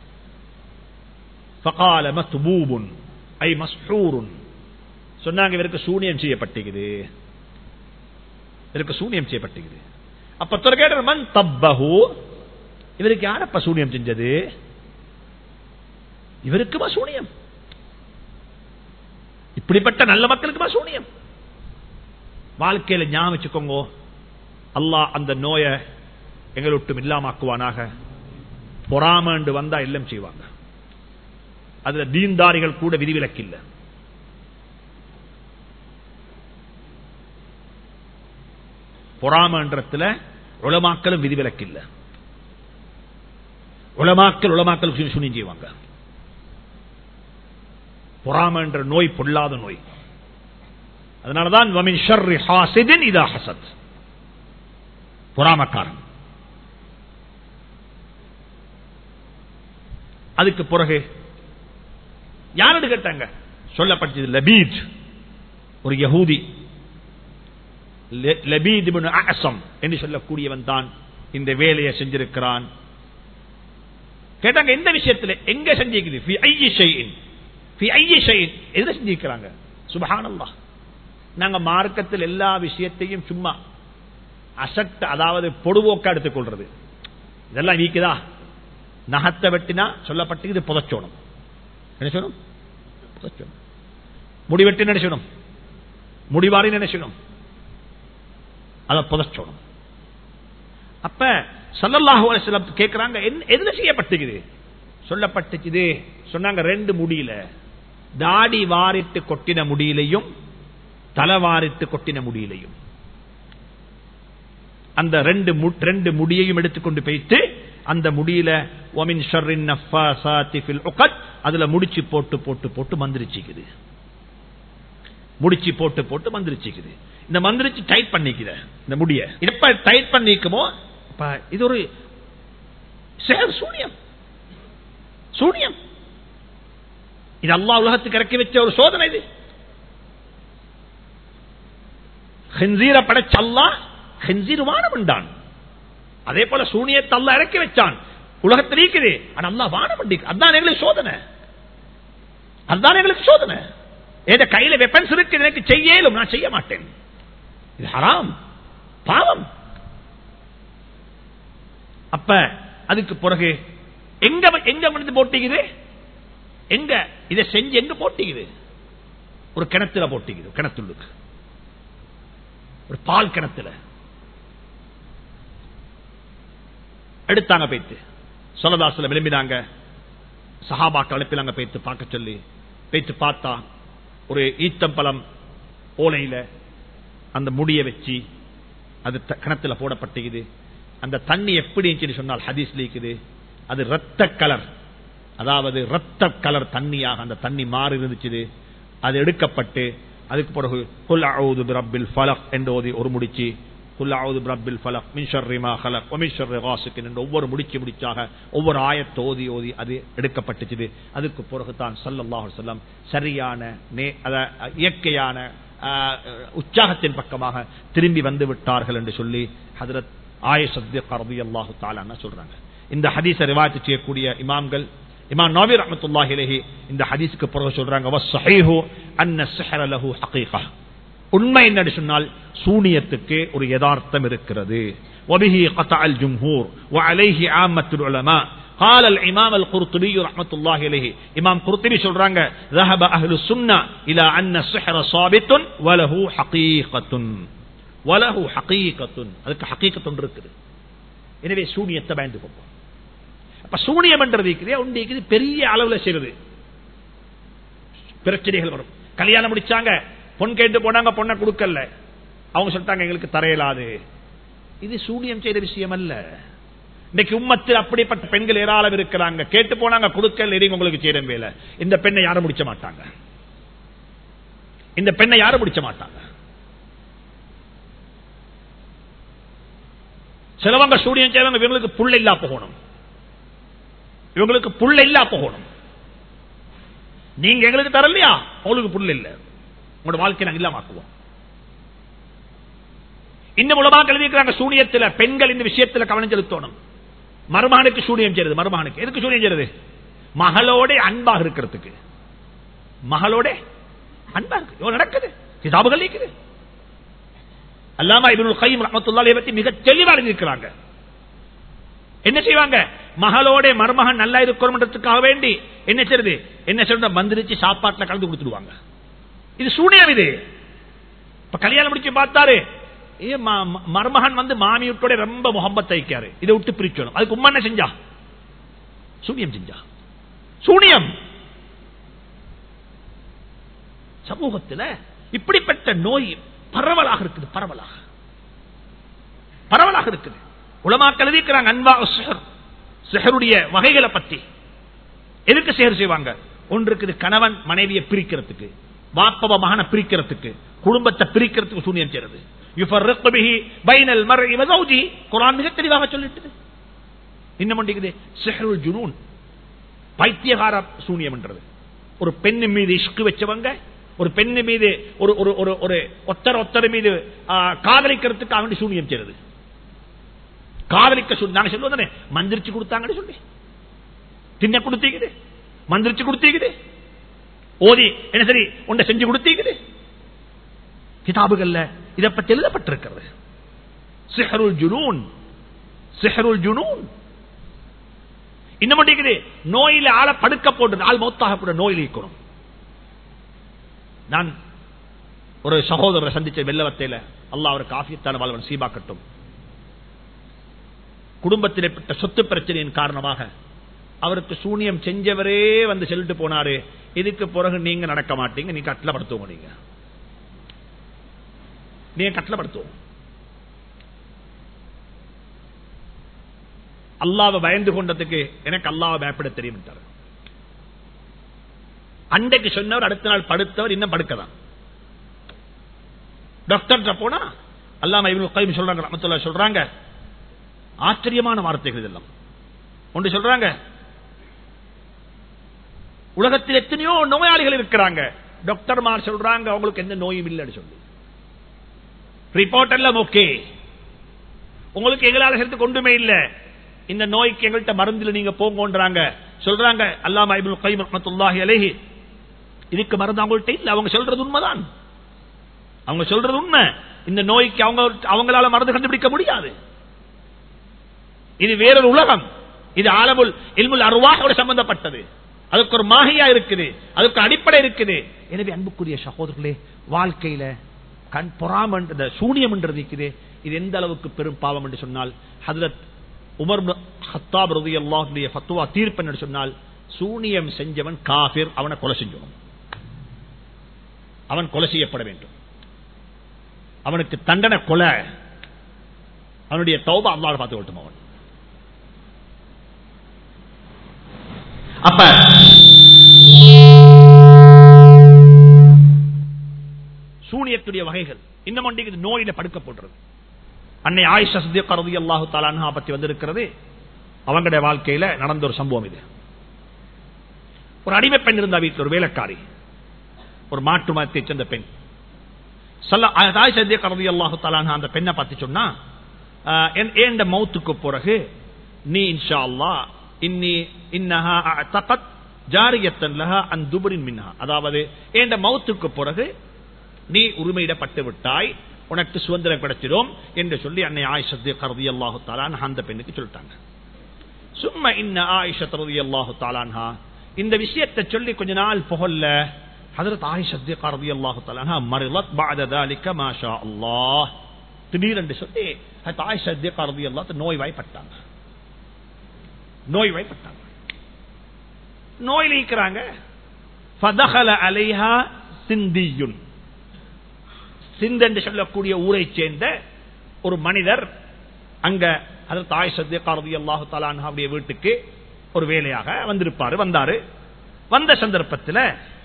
Speaker 1: ஃபகால மத்பூபுன் ஐ மஸ்ஹூருன், சொன்னாங்க இவருக்கு சூனியம் செய்யப்பட்டிருக்குது, இவருக்கு சூனியம் செய்யப்பட்டிருக்குது. அப்ப தொர கேட்டார், மன் தப்பஹு, இவருக்கு யாரப்பா சூனியம் செஞ்சது? இவருக்குமா சூனியம்? இப்படிப்பட்ட நல்ல மக்களுக்குமா சூனியம்? வாழ்க்கையில ஞாபகம் வச்சுக்கோங்க, அல்லாஹ் அந்த நோயை எங்களொட்டும் இல்லாமக்குவானாக. பொறாமண்டு வந்தா எல்லாம் செய்வாங்க, அதுல தீன்தாரிகள் கூட விதிவிலக்கு இல்லை. பொறாமன்றத்துல உலமாக்களும் விதிவிலக்கு இல்லை. உலமாக்கள் சுனி செய்வாங்க. பொறாமன்ற நோய் பொல்லாத நோய். அதனாலதான் வமின் ஷர்ரி ஹாசிதின் இதா ஹஸத், பொறாமக்காரன். அதுக்கு பிறகு யாரு கேட்டாங்க, சொல்லப்பட்டது லபீத், ஒரு யஹூதி, லபீத் இப்னு அஸம் என்று சொல்லக்கூடியவன் தான் இந்த வேலையை செஞ்சிருக்கிறான். கேட்டாங்க, எந்த விஷயத்தில் எங்க செஞ்சிருக்குது? ஃபி ஐயி ஷைஇன், ஃபி ஐயி ஷைஇன், எதுல செஞ்சிருக்கிறாங்க? சுப்ஹானல்லாஹ். நாங்க மார்க்கத்தில் எல்லா விஷயத்தையும் சும்மா அசட், அதாவது பொடுவோக்கா எடுத்துக் கொள்றது. இதெல்லாம் நீக்குதா? நகத்தை வெட்டினா சொல்லப்பட்டு இது புதைச்சோணும், என்ன சொல்லணும்? புதைச்சோணும். முடிவெட்டி நினைச்சணும், முடிவாரி நினைச்சணும், அதை புதைச்சோணும். அப்ப ஸல்லல்லாஹு அலைஹி வஸல்லம் கேட்கிறாங்க, எதுல செய்யப்பட்டுக்குது? சொல்லப்பட்டுக்குது. சொன்னாங்க, ரெண்டு முடியல, தாடி வாரிட்டு கொட்டின முடியிலையும் தலை வாரிட்டு கொட்டின முடியிலையும், அந்த ரெண்டு முடியையும் எடுத்துக்கொண்டு போயிட்டு அந்த முடியில வமின் ஷர்ரின் நஃபாஸாத்தி ஃபில் உகத், அதுல முடிச்சு போட்டு போட்டு போட்டு மந்திரிச்சிக்குது, முடிச்சு போட்டு போட்டு மந்திரிச்சிக்குது. இந்த மந்திரிச்சு டைட் பண்ணிக்குது இந்த முடிய. எப்ப டைட் பண்ணிக்குமோ இது ஒரு சூனியம், சூனியம். இது அல்லாஹ் உலகத்துக்கு இறக்கி வச்ச ஒரு சோதனை. இது ஹின்சீரை படைச்ச அல்லாஹ் ஹின்சீர் வானம் உண்டான், அதே போல சூனியத்தை அல்லாஹ் இறக்கி வச்சான். உலகத்தில் இருக்குது, ஆனா அல்லாஹ் வானம் உண்டு. அதுதான் எங்களுக்கு சோதனை, அதுதான் எங்களுக்கு சோதனை. என் கையில வெப்பன்ஸ் இருக்கு, எனக்கு செய்யலும், நான் செய்ய மாட்டேன். இது ஹராம், பாவம். அப்ப அதுக்கு பிறகு எங்க மனித போட்டிக்குது, எங்க இதை செஞ்சு எங்க போட்டிக்குது? ஒரு கிணத்துல போட்டிக்குது, கிணத்துள்ளுக்கு, ஒரு பால் கிணத்துல எடுத்தாங்க. போயிட்டு சொல்லதாசுல விளம்பினாங்க, சஹாபாக்கள் அனுப்பினாங்க போயிட்டு பார்க்க சொல்லி. போயிட்டு பார்த்தா ஒரு ஈத்தம்பழம் ஓலையில அந்த முடிய வச்சு அது கிணத்துல போடப்பட்டுக்குது. அந்த தண்ணி எப்படி இருந்துச்சு சொன்னால் ஹதீஸ்ல இருக்குது, அது ரத்த கலர், அதாவது ரத்த கலர் தண்ணியாக அந்த தண்ணி மாறி இருந்துச்சு. அது எடுக்கப்பட்டு அதுக்கு பிறகு குல் அஊது பிரப்பில் ஃபலக் என்று ஓதி ஒரு முடிச்சு, குல் அஊது பிரப்பில் ஃபலக் மின் ஷர்ரி மா ஹலக் வ மின் ஷர்ரி காசிகின் என்று ஒவ்வொரு முடிச்சாக ஒவ்வொரு ஆயத்தை ஓதி ஓதி அது எடுக்கப்பட்டுச்சு. அதுக்கு பிறகு தான் ஸல்லல்லாஹு அலைஹி வஸல்லம் சரியான இயற்கையான உற்சாகத்தின் பக்கமாக திரும்பி வந்து விட்டார்கள் என்று சொல்லி ஹஜ்ரத் ஆயிஷா ரலியல்லாஹு தஆலா அன்ஹா சொல்றாங்க. இந்த ஹதீஸை ரிவாயத் செய்யக்கூடிய இமாம்கள், இமாம் நவவி ரஹ்மத்துல்லாஹி அலைஹி இந்த ஹதீஸுக்கு பிறகு சொல்றாங்க, வஸ்ஸஹீஹு அன்ன ஸஹர லஹு ஹகீகா, உண்மை என்னன்னு சொன்னால் சூனியத்துக்கு ஒரு யதார்த்தம் இருக்கிறது. வபிஹி கதஅல் ஜும்ஹூர் வஅலைஹி ஆம்மத்துல் உலமா. قال الامام القرطبي رحمه الله عليه, இமாம் குர்துபி சொல்றாங்க, ذهب اهل السنه الى ان السحر ثابت وله حقيقه وله حقيقه, அதுக்கு ஹகீகத் இருக்குது. எனவே சூனியத்தை பயந்துக்கோங்க. அப்ப சூனியம் என்றது இருக்குது பெரிய அளவுல செய்வது, பிரச்சனைகள் வரும். கல்யாணம் முடிச்சாங்க, பொன் கேட்டு போனாங்க, பொண்ணை கொடுக்கல, அவங்க சொல்லிட்டாங்க எங்களுக்கு தரையலாது. இது சூனியம் செய்த விஷயம் அல்ல. இன்னைக்கு உம்மத்தில் அப்படிப்பட்ட பெண்கள் ஏராளம் இருக்கிறாங்க. கேட்டு போனாங்க, கொடுக்கல, உங்களுக்கு செய்ய வேலை. இந்த பெண்ணை யாரும் முடிச்ச மாட்டாங்க, இந்த பெண்ணை யாரும் முடிச்ச மாட்டாங்க. சிலவங்க சூனியம் செய்வாங்க, இவங்களுக்கு புள்ள இல்லா போகணும், இவங்களுக்கு புள்ள இல்லா போகணும். நீங்க எங்களுக்கு தரலையா, அவங்களுக்கு புள்ள இல்ல, உங்களோட வாழ்க்கை நாங்கள் இல்லாமக்குவோம். இன்னும் உலமாக எழுதியிருக்கிறாங்க, சூனியத்தில் பெண்கள் இந்த விஷயத்தில் கவனம் செலுத்தணும். மருமகனுக்கு சூனியம் செய்யறது, மருமகனுக்கு எதுக்கு சூனியம் செய்யறது? மகளோட அன்பாக இருக்கிறதுக்கு, மகளோட அன்பா இருக்கு. நடக்குது, கிதாபுகள் இருக்குது. அல்லாமா இப்னுல் கய்யிம் ரஹ்மத்துல்லாஹி அலைஹி பத்தி மிக தெளிவாக இருக்கிறாங்க. என்ன செய்வாங்க, மகளோட மருமகன் நல்லா இருக்கணும்ன்றதுக்காக வேண்டி என்ன செய்யறது, என்ன சொல்ற மந்திரிச்சு சாப்பாட்டுல கலந்து கொடுத்துடுவாங்க. இது சூனியம். இது இப்ப கல்யாணம் முடிச்சு பார்த்தாரு, மருமகன் வந்து மாமியோட ரொம்ப முகம்பத் வைக்காரு, இதை விட்டு பிரிக்கணும். அதுக்கு உம்மா என்ன செஞ்சா, சூனியம் செஞ்சா. சூனியம் சமூகத்தில் இப்படிப்பட்ட நோய் பரவலாக இருக்குது, பரவலாக இருக்குது. உலமாக்கள் எழுதிக்கிறாங்க அன்வா சிஹர், சிஹருடைய வகைகளை பத்தி. எதுக்கு சிஹர் செய்வாங்க? ஒன்று இருக்குது கணவன் மனைவியை பிரிக்கிறதுக்கு, வாப்பவ மகனை பிரிக்கிறதுக்கு, குடும்பத்தை பிரிக்கிறதுக்கு சூனியம் செய்யறது. யுஃபர்ரிகு பிஹி பைனல் மர்இ வ ஸௌஜி, குர்ஆன் மிக தெளிவாக சொல்லிட்டு. இன்னும் ஒன்றுக்குது சிஹ்ருல் ஜுனூன், பைத்தியகார சூனியம் என்றது. ஒரு பெண் மீது இஷ்கு வச்சவங்க, ஒரு பெண் மீது ஒரு ஒத்தர் மீது காதலிக்கிறதுக்கு அவன் சூனியம் செய்யறது. காதலிக்க நாங்க சொல்லுவதானே, மந்திரிச்சு கொடுத்தாங்கன்னு சொல்லி தின்ன கொடுத்தீங்க, மந்திரிச்சு கொடுத்தீங்க, ஓதி என்ன சரி ஒன்றை செஞ்சு கொடுத்தீங்க. கிதாபுகள்ல இதை பற்றி எழுதப்பட்டிருக்கிறது. சிஹ்ருல் ஜுனூன், சிஹ்ருல் ஜுனூன். இன்னும் நோயில ஆள படுக்க போட்டு ஆள் மௌத்தாக கூட நோயில் இருக்கணும். நான் ஒரு சகோதரரை சந்திச்ச வெள்ளவத்தையில, அல்லாஹ் அவருக்கு ஆஃபியத்தான வாழ்வன் சீபாக்கட்டும். குடும்பத்தில் ஏற்பட்ட சொத்து பிரச்சனையின் காரணமாக அவருக்கு சூனியம் செஞ்சவரே வந்து சொல்லிட்டு போனாரு, இதுக்கு பிறகு நீங்க நடக்க மாட்டீங்க, நீங்க கட்டளப்படுத்துவோம், நீங்க கட்டளப்படுத்துவோம். அல்லாஹ்வை பயந்து கொண்டதுக்கு எனக்கு அல்லாஹ்வை பயப்பட தெரியும். அன்றைக்கு சொன்னவர் அடுத்த நாள் படுத்தவர் இன்னும் படுக்கதான். டாக்டர் போனா அல்லாமா இப்னுல் கய்யிம் சொல்றாங்க ரஹ்மத்துல்லாஹி சொல்றாங்க, ஆச்சரியமான வார்த்தைகள் இதெல்லாம். ஒன்று சொல்றாங்க, உலகத்தில் எத்தனையோ நோயாளிகள் இருக்கிறாங்க, டாக்டர்மார் சொல்றாங்க அவங்களுக்கு எந்த நோயும் இல்லைன்னு சொல்லி, ரிப்போர்ட் எல்லாம் ஓகே, உங்களுக்கு எங்களால சேர்த்து கொண்டுமே இல்ல, இந்த நோய்க்கு எங்கள்கிட்ட மருந்துல நீங்க போங்கன்றாங்க. சொல்றாங்க அல்லாமா இப்னுல் கய்யிம் ரஹ்மத்துல்லாஹி அலைஹி, இதுக்கு மருந்து அவங்கள்ட்ட இல்ல, அவங்க சொல்றது உண்மைதான், அவங்க சொல்றது உண்மை. இந்த நோய்க்கு அவங்களால மருந்து கண்டுபிடிக்க முடியாது. இது வேறொரு உலகம், இது ஆலமுல் இல்முல் அர்வாஹோட சம்பந்தப்பட்டது, அதுக்கு ஒரு மாஹியா இருக்குது, அதுக்கு அடிப்படை இருக்குது. எனவே அன்புக்குரிய சகோதரர்களே, வாழ்க்கையில கண் பொறாம சூனியம் என்றது இருக்குது. இது எந்த அளவுக்கு பெரும் பாவம் என்று சொன்னால், ஹஜ்ரத் உமர் இப்னு கத்தாப் ரலியல்லாஹு அன்ஹு ஃபத்வா தீர்ப்பு என்று சொன்னால், சூனியம் செஞ்சவன் காஃபிர், அவனை கொலை செஞ்சணும், அவன் கொலை செய்யப்பட வேண்டும். அவனுக்கு தண்டனை கொலை, அவனுடைய தௌபா அல்லாஹ் பார்த்து விட்டுமா. அவன் அப்ப சூனியத்துடைய வகைகள் இன்னும் ஒன்றைக்கு நோயில படுக்க போடுறது. அன்னை ஆயிஷா சித்திகா ரலியல்லாஹு தஆலா அன்ஹா பத்தி வந்திருக்கிறது. அவங்களுடைய வாழ்க்கையில நடந்த ஒரு சம்பவம் இது. ஒரு அடிமை பெண் இருந்த வீட்டில் ஒரு வேலைக்காரி, ஒரு மாற்று மதத்தை சேர்ந்த பெண். ஆயிஷா சித்திகா ரலியல்லாஹு தஆலா அன்ஹா அந்த பெண்ணை பார்த்து சொன்னா, என் மௌத்துக்கு பிறகு நீ இன்ஷா அல்லாஹ் இன்னஹா அஅதகத் ஜாரியத்தன் லஹா அன் துபரின் மின்ஹா, அதாவது என் மௌத்துக்கு பிறகு நீ உரிமையிடப்பட்டு விட்டாய், உனக்கு சுதந்திரம் கிடைச்சிடும் என்று சொல்லி அன்னை ஆயிஷா சித்திகா ரலியல்லாஹு தஆலா அன்ஹா அந்த பெண்ணுக்கு சொல்லிட்டாங்க. சும்மா இன்ன ஆயிஷா ரலியல்லாஹு தஆலா அன்ஹா இந்த விஷயத்தை சொல்லி கொஞ்ச நாள் புகழ்ல ஹஜ்ரத் ஆயிஷா சித்திகா ரலியல்லாஹு தஆலா அன்ஹா மரிலத் பஅத ذلك ما شاء الله, திடீரென்று சொல்லி ஹஜ்ரத் ஆயிஷா சித்திகா ரலியல்லாஹு நோய்வாய்ப்பட்டாங்க. நோயில இருக்கிறாங்க. ஃபதஹல அலைஹா சிந்தியுன், சிந்த் என்று சொல்லக்கூடிய ஊரை சேர்ந்த ஒரு மனிதர் அங்க ஹஜ்ரத் ஆயிஷா சித்திகா ரலியல்லாஹு தஆலா அன்ஹாவுடைய வீட்டுக்கு ஒரு வேலையாக வந்தாரு. வந்த சந்தர்ப்பத்தில்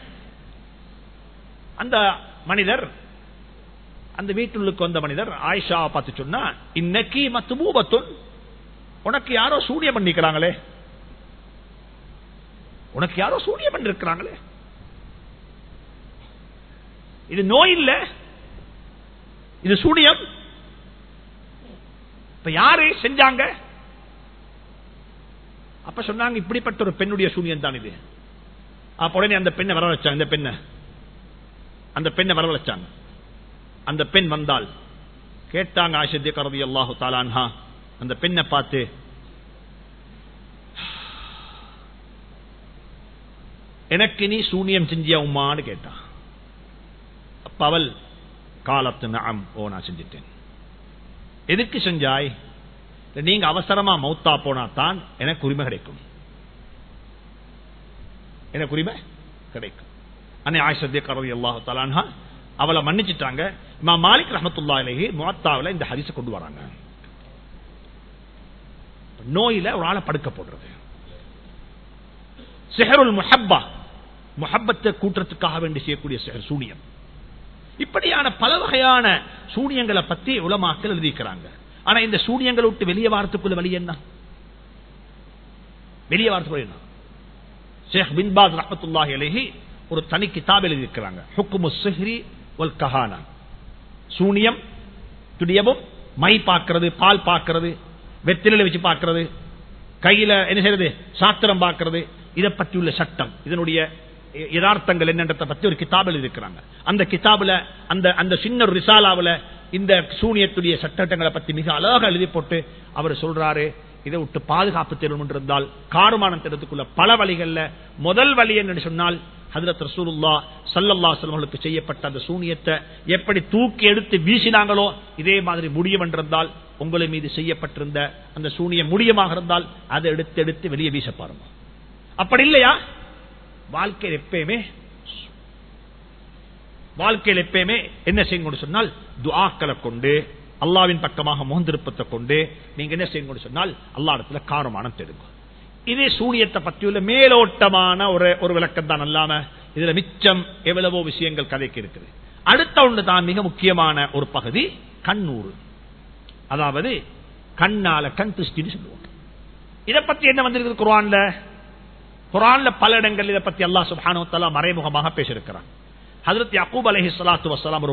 Speaker 1: அந்த மனிதர், அந்த வீட்டுக்கு வந்த மனிதர் ஆயிஷாவை பார்த்து சொன்னா, இன்னைக்கு மத்பூபத்துன், உனக்கு யாரோ சூனியம் பண்ணிக்கிறாங்களே, உனக்கு யாரோ சூனியம் பண்ணிருக்கிறாங்களே, இது நோய் இல்ல, இது சூனியம். இப்ப யாரு செஞ்சாங்க? அப்ப சொன்னாங்க, இப்படிப்பட்ட ஒரு பெண்ணுடைய சூனியம் தான் இது. அப்ப உடனே அந்த பெண்ணை வரவழைச்சாங்க. அந்த பெண்ணை வரவழைச்சாங்க. அந்த பெண் வந்தால் கேட்டாங்க ஆயிஷா சித்திகா ரலியல்லாஹு தஆலா அன்ஹா அந்த பெண்ணை பார்த்து, எனக்கு நீ சூனியம் செஞ்சியா உம்மான்னு கேட்டா. அப்ப அவள் காலத்து நஅம், ஓ நான் செஞ்சிட்டேன். எதுக்கு செஞ்சாய்? நீங்க அவசரமா மௌத்தா போனா தான் எனக்கு உரிமை கிடைக்கும், எனக்கு உரிமை கிடைக்கும். அன்னை ஆயிஷா சித்திகா ரலியல்லாஹு தஆலா அன்ஹா அவளை மன்னிச்சிட்டாங்க. இமாம் மாலிக் ரஹ்மத்துல்லாஹி அலைஹி முவத்தாவுல இந்த ஹதீஸை கொண்டு வராங்க. நோயில ஒரு ஆளை படுக்க போடுறது, சிஹ்ருல் முஹப்பா, முஹப்பத்தை கூற்றத்துக்காக வேண்டி செய்யக்கூடிய சிஹ்ர், சூனியம். இப்படியான பல வகையான சூனியங்களை பத்தி உலமாக்கள் எழுதிக்கிறாங்க. ஆனா இந்த சூனியங்களை விட்டு வெளியே வாரத்துக்குள்ள வழி என்ன? வெளியே வாரத்துக்குள்ள என்ன? ஷேக் பின் பாஸ் ரஹ்மத்துல்லாஹி அலைஹி ஒரு தனி கிதாப் எழுதியிருக்கிறாங்க, ஹுக்முஸ் சிஹ்ரி வல் கஹானா. சூனியம், துடியமும், மை பார்க்கிறது, பால் பார்க்கிறது, வெற்றிலை வச்சு பார்க்கிறது, கையில என்ன செய்யறது, சாத்திரம் பார்க்கிறது, இதை பற்றி உள்ள சட்டம், இதனுடைய யதார்த்தங்கள் என்னன்றதை பத்தி ஒரு கிதாப் எழுதியிருக்கிறாங்க. அந்த கிதாபுல அந்த சின்ன ஒரு ரிசாலாவுல இந்த சூனியத்துடைய சட்டங்களை பத்தி மிக அழகாக எழுதி போட்டு அவர் சொல்றாரு, இதை விட்டு பாதுகாப்பு தேடும் என்றிருந்தால் காருமானம் தேடுறதுக்குள்ள பல வழிகள்ல முதல் வழி என்று சொன்னால் ஹஜ்ரத் ரசூலுல்லாஹ் ஸல்லல்லாஹு அலைஹி வஸல்லம் செய்யப்பட்ட அந்த சூனியத்தை எப்படி தூக்கி எடுத்து வீசினாங்களோ இதே மாதிரி முடியும் என்றிருந்தால் உங்களை மீது செய்யப்பட்டிருந்த அந்த சூனியம் முடியமாக இருந்தால் அதை எடுத்து வெளியே வீச பாருங்க. அப்படி இல்லையா, வாழ்க்கையில் எப்பயுமே என்ன செய்யுங்க சொன்னால் துஆக்களை கொண்டு அல்லாஹ்வின் பக்கமாக முகந்திருப்பத்தை கொண்டு நீங்க என்ன செய்யுங்க சொன்னால் அல்லாஹ் இடத்துல காரணமானம் தேடுங்க. இதே சூனியத்தை பற்றியுள்ள மேலோட்டமான ஒரு விளக்கம் தான் அல்லாம இதுல மிச்சம் எவ்வளவோ விஷயங்கள் கதைக்கு இருக்குது. அடுத்த ஒன்று தான் மிக முக்கியமான ஒரு பகுதி, கண்ணூறு, அதாவது கண்ணால கண் திருஷ்டின்னு சொல்லுவோம். இதை பத்தி என்ன வந்திருக்கு குர்ஆன்ல பல இடங்கள் இதை பத்தி அல்லாஹ் சுப்ஹானஹு வ தஆலா மறைமுகமாக பேசியிருக்கிறான். ஹஜ்ரத் யாக்கூப் அலைஹிஸ்ஸலாத்து வஸ்ஸலாம்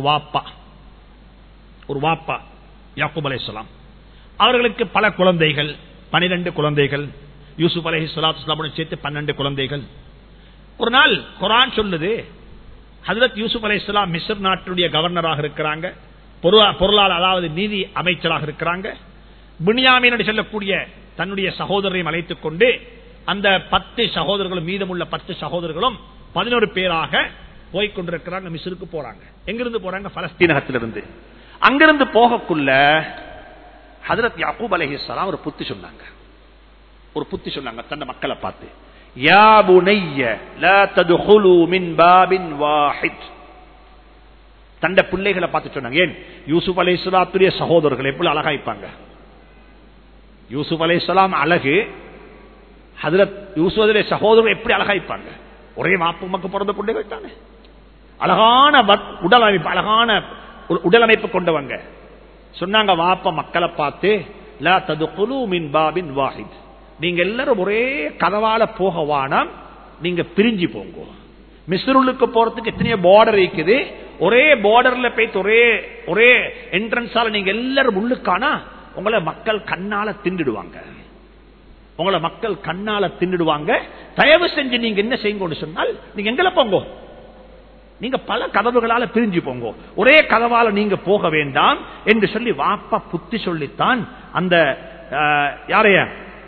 Speaker 1: ஒரு வாப்பா யாக்கூப் அலைஹிஸ்ஸலாம், அவர்களுக்கு பல குழந்தைகள், 12 குழந்தைகள். யூசுப் அலைஹிஸ்ஸலாத்து வஸ்ஸலாமுடன் சேர்த்து 12 குழந்தைகள். ஒரு நாள் குர்ஆன் சொல்லுது, ஹஜ்ரத் யூசுப் அலைஹிஸ்ஸலாம் மிஸ்ர் நாட்டுடைய கவர்னராக இருக்கிறாங்க, பொருளாளர் அதாவது நீதி அமைச்சராக இருக்கிறாங்க. பின்யாமீன் என்று சொல்லக்கூடிய தன்னுடைய சகோதரரையும் அழைத்துக் கொண்டு அந்த 10 சகோதரர்களும் மீதமுள்ள 10 சகோதரர்களும் 11 பேராக போய்கொண்டிருக்கிறாங்க. மிஸ்ருக்கு போறாங்க. எங்கிருந்து போறாங்க? பலஸ்தீனத்திலிருந்து. அங்கிருந்து போகக்குள்ள ஹஜ்ரத் யாக்கூப் அலைஹிஸ்ஸலாம் ஒரு புத்தி சொன்னாங்க தன்னை மக்களை பார்த்து, யா புனைய லா ததுகுலு மின் பாபின் வாஹித், தண்ட பிள்ளைகளை பார்த்து சொன்னாங்க. ஏன் யூசுப் அலைஹிஸ்ஸலாத்துடைய சகோதரர்கள் எப்படி அழகாய்ப்பாங்க. யூசுப் அலைஹிஸ்ஸலாம் அழகு, ஹஜ்ரத் யூசுஃபுடைய சகோதரர்கள் எப்படி அழகாய்ப்பாங்க. ஒரே மாப்புமக்கு பிறந்த பிள்ளைகள் தானே. அழகான உடலமைப்பு, அழகான உடலமைப்பு கொண்டவங்க. சொன்னாங்க வாப்ப மக்களை பார்த்து, லா ததுகுலு மின் பாபின் வாஹித், நீங்க எல்லாரும் ஒரே கதவால போக வானம், நீங்க பிரிஞ்சு போங்க. மிஸ்ருலுக்கு போறதுக்கு எத்தனையோ பார்டர் இருக்குது, ஒரே பார்டர்ல போயிட்டு ஒரே என்ட்ரன்ஸால நீங்க எல்லாரும் உள்ளுக்கானா உங்களை மக்கள் கண்ணால தின்னுடுவாங்க. உங்களை மக்கள் கண்ணால தின்னுடுவாங்க. தயவு செஞ்சு நீங்க என்ன செய்யுங்க சொன்னால், நீங்க எங்களை போங்க, நீங்க பல கதவுகளால பிரிஞ்சு போங்க, ஒரே கதவால நீங்க போக வேண்டாம் என்று சொல்லி வாப்பா புத்தி சொல்லித்தான் அந்த யாரைய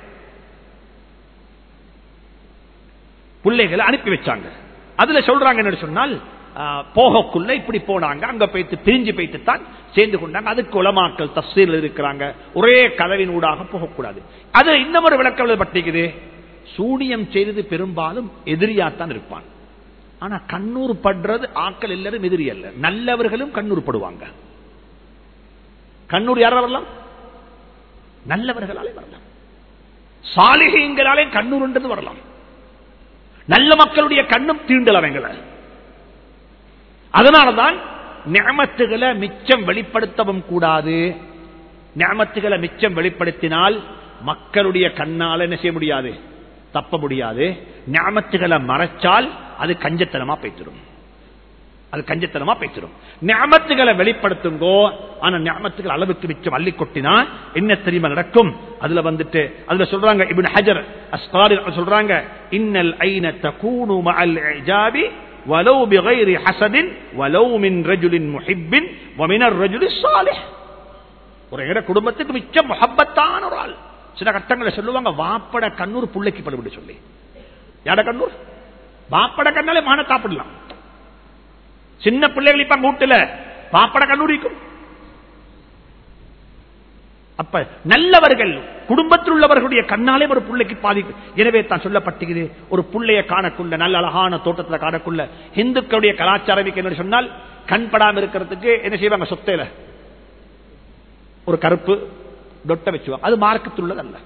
Speaker 1: பிள்ளைகளை அனுப்பி வச்சாங்க. அதுல சொல்றாங்க என்ன சொன்னால், போகக்குள்ள இப்படி போனாங்க, அங்க போயிட்டு பிரிஞ்சு போயிட்டு தான் சேர்ந்து கொண்டாங்க. அதுக்கு உலமாக்கள் தஃசீர் இருக்கிறாங்க, ஒரே கதவின் ஊடாக போகக்கூடாது. அது இன்னொரு விளக்கம் எழுதப்பட்டிருக்குது. சூனியம் செய்தது பெரும்பாலும் எதிரியாத்தான் இருப்பான். ஆனா கண்ணூர் படுறது ஆக்கள் எல்லாரும் எதிரி அல்ல, நல்லவர்களும் கண்ணூர் படுவாங்க. கண்ணூர் யார வரலாம்? நல்லவர்களாலே வரலாம், சாலிஹீங்களாலே கண்ணூர் வரலாம். நல்ல மக்களுடைய கண்ணும் தீண்டலவங்களை. அதனாலதான் நிஅமத்துகளை மிச்சம் வெளிப்படுத்தவும் கூடாது. நிஅமத்துகளை மிச்சம் வெளிப்படுத்தினால் மக்களுடைய கண்ணால என்ன செய்ய முடியாது, தப்ப முடியாது. நிஅமத்துகளை மறைச்சால் அது கஞ்சத்தனமா பேசிடும், அது கஞ்சத்தனமா பேசிடும். நிஅமத்துகளை வெளிப்படுத்துங்கோ, ஆனா நிஅமத்துகள் அளவுக்கு மிச்சம் அள்ளி கொட்டினா என்ன தெரியுமா நடக்கும்? அதுல வந்துட்டு அதுல சொல்றாங்க, இப்னு ஹஜர் அஸ்கலானி சொல்றாங்க, இன்னல் ஐன தகூனு மஅல் இஜாபி வலௌ பிகைரி ஹஸதின் வலௌ மின் ரஜுலின் முஹிப்பின் வ மினர் ரஜுலிஸ் ஸாலிஹ். ஒரு குடும்பத்துக்கு மிச்சம் முஹப்பத்தான ஒரு ஆள். சில கட்டங்களை சொல்லுவாங்க, வாப்பட கண்ணூர் புள்ளைக்கு படுபடி சொல்லி. யாட கண்ணூர்? வாப்பட கண்ணாலே மான சாப்பிடலாம். சின்ன பிள்ளைகள் இப்ப கூட்டுல பாப்பட கல்லூரிக்கும். அப்ப நல்லவர்கள் குடும்பத்தில் உள்ளவர்களுடைய கண்ணாலே ஒரு பிள்ளைக்கு பாதிக்கும். எனவே தான் சொல்லப்பட்டது, ஒரு பிள்ளைய காணக்குள்ள, நல்ல அழகான தோட்டத்தில் காணக்குள்ள இந்துக்களுடைய கலாச்சாரம் என்ன சொன்னால், கண்படாம இருக்கிறதுக்கு என்ன செய்வாங்க, சொத்தையில ஒரு கருப்பு தொட்டை வச்சுவாங்க. அது மார்க்கத்தில் உள்ளது அல்ல,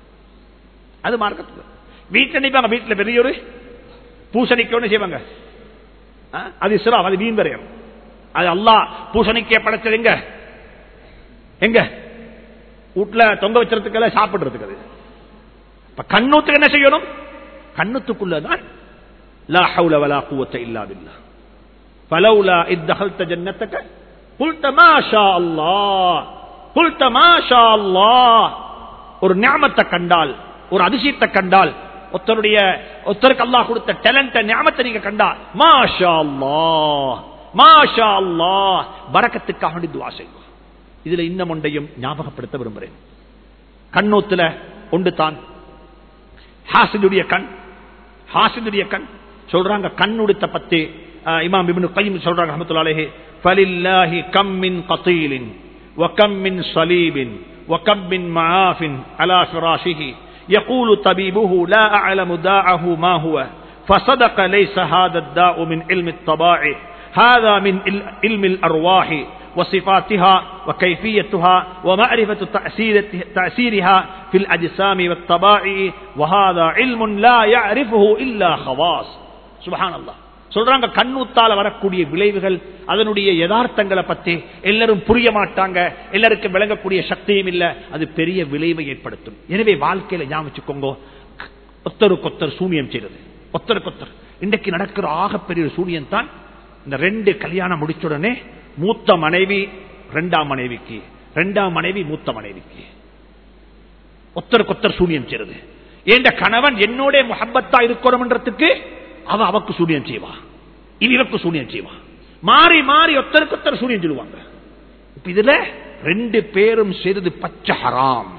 Speaker 1: அது மார்க்கத்தில். வீட்டில் நினைப்பாங்க, வீட்டில் பெரிய ஒரு பூசணிக்கோன்னு செய்வாங்க, அது இஸ்லாம், அது வீண் வரையும். அது அல்லாஹ் பூசணிக்கே படைச்சது எங்க எங்க வீட்டுல தொங்க வச்சுறதுக்கு சாப்பிடுறதுக்கு. அது கண்ணுத்துக்கு என்ன செய்யணும்? கண்ணுத்துக்குள்ளதான் லா ஹவுல வலா குவத்த இல்லா பில்லாஹ் ஃபலௌலா இத் தஹல்த ஜன்னத்தக குல்த மா ஷா அல்லாஹ் குல்த மா ஷா அல்லாஹ். ஒரு நிஅமத்தை கண்டால், ஒரு அதிசயத்தை கண்டால், ஒருத்தருக்கு அல்லாஹ் கொடுத்த டேலண்ட் நிஅமத்தை நீங்க கண்டா, மாஷா அல்லாஹ் மாஷா அல்லாஹ், பரக்கத்துக்காக வேண்டி துஆ செய்வோம். இதுல இன்னும் ஒன்றையும் ஞாபகப்படுத்த விரும்புகிறேன். கண்ணோத்துல ஒன்று தான் ஹாசிதுடைய கண். ஹாசிதுடைய கண் சொல்றாங்க, கண்ணுடுத்த பத்தி இமாம் இப்னு கய்யிம் சொல்றாங்க ரஹ்மத்துல்லாஹி அலைஹி, ஃபலில்லாஹி கம் மின் கதீலின் வ கம் மின் ஸலீபின் வ கம் மின் மஆஃபின் அலா ஃபிராஷிஹி يقول طبيبه لا أعلم داءه ما هو فصدق ليس هذا الداء من علم الطباع هذا من علم الأرواح وصفاتها وكيفيتها ومعرفة تأثيرها في الأجسام والطبائع وهذا علم لا يعرفه إلا خواص. سبحان الله. சொல்றாங்க, கண்ணூத்தால வரக்கூடிய விளைவுகள், அதனுடைய யதார்த்தங்களை பத்தி எல்லாரும் புரிய மாட்டாங்க, எல்லாருக்கும் விளங்கக்கூடிய சக்தியும் இல்ல, அது பெரிய விளைவை ஏற்படுத்தும். எனவே வாழ்க்கையில ஞாபகிச்சுக்கோங்க, ஒத்தருக்கொத்தர் சூனியம் செய்யறது, ஒத்தருக்கொத்தர் இன்றைக்கு நடக்கிற ஆகப்பெரிய சூனியம் தான். இந்த 2 கல்யாணம் முடிச்சுடனே மூத்த மனைவி இரண்டாம் மனைவிக்கு, இரண்டாம் மனைவி மூத்த மனைவிக்கு ஒத்தருக்கொத்தர் சூனியம் செய்யறது. ஏண்ட கணவன் என்னோட முஹப்பத்தா இருக்கணும்ன்றதுக்கு அவக்கு சூனியம் செய்வா, இவருக்கு சூனியம் செய்வா, மாறி மாறி ஒத்தருக்கொத்தர் சூனியம் சொல்லுவாங்க. இப்ப இதுல 2 பேரும் செய்தது பச்சை ஹராம்,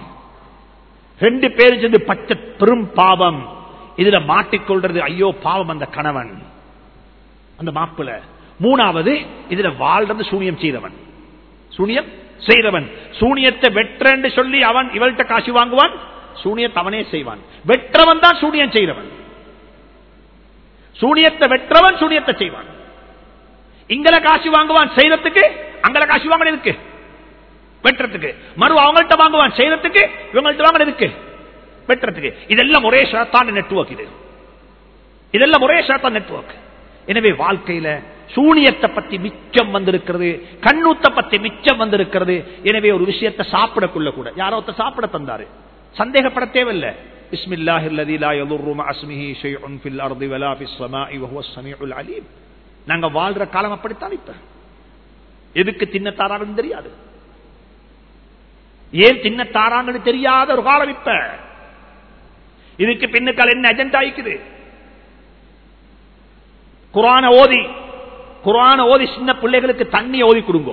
Speaker 1: 2 பேரும் செய்தது பச்சை பெரும் பாவம். இதுல மாட்டிக்கொள்றது ஐயோ பாவம் அந்த கணவன், அந்த மாப்பிள. 3வது இதுல வாழ்றது சூனியம் செய்தவன், சூனியம் செய்தவன். சூனியத்தை வெற்றன்னு சொல்லி அவன் இவள்கிட்ட காசு வாங்குவான், சூனியத்தை அவனே செய்வான். வெற்றவன் தான் சூனியம் செய்தவன், சூனியத்தை வெற்றவன் சூனியத்தை செய்வான். இங்கல காசு வாங்குவான் செய்யறதுக்கு, அங்கல காசு வாங்கினதுக்கு வெட்டுறதுக்கு, மறு அவங்கள்ட்ட வாங்குவான் செய்யறதுக்கு, இவங்கள்ட்ட வாங்கினதுக்கு வெட்டுறதுக்கு. இதெல்லாம் ஒரே ஷைத்தான நெட்வொர்க். இதெல்லாம் ஒரே ஷைத்தான நெட்வொர்க். எனவே வாழ்க்கையில சூனியத்தை பத்தி மிச்சம் வந்திருக்கிறது, கண்ணூத்தை பத்தி மிச்சம் வந்திருக்கிறது. எனவே ஒரு விஷயத்தை சாப்பிடக்குள்ள கூட யாரோ சாப்பிட தந்தாரு, சந்தேகப்பட தேவையில்லை. பிஸ்மில்லாஹில்லதீ லா யதுர்ரு மஅ இஸ்மிஹி ஷைஉன் ஃபில் அர்தி வலா ஃபிஸ் ஸமாஇ வஹுவஸ் ஸமீஉல் அலீம். நாங்க வாழ்ற காலம் அப்படித்தான். இப்ப எதுக்கு தின்னத்தாராங்கன்னு தெரியாது, ஏன் தின்னத்தாராங்கன்னு தெரியாத ஒரு காலம். இப்ப இதுக்கு பின்னுக்கால் என்ன அஜெண்டா இருக்குது? குர்ஆன ஓதி சின்ன பிள்ளைகளுக்கு தண்ணி ஓதி கொடுங்க.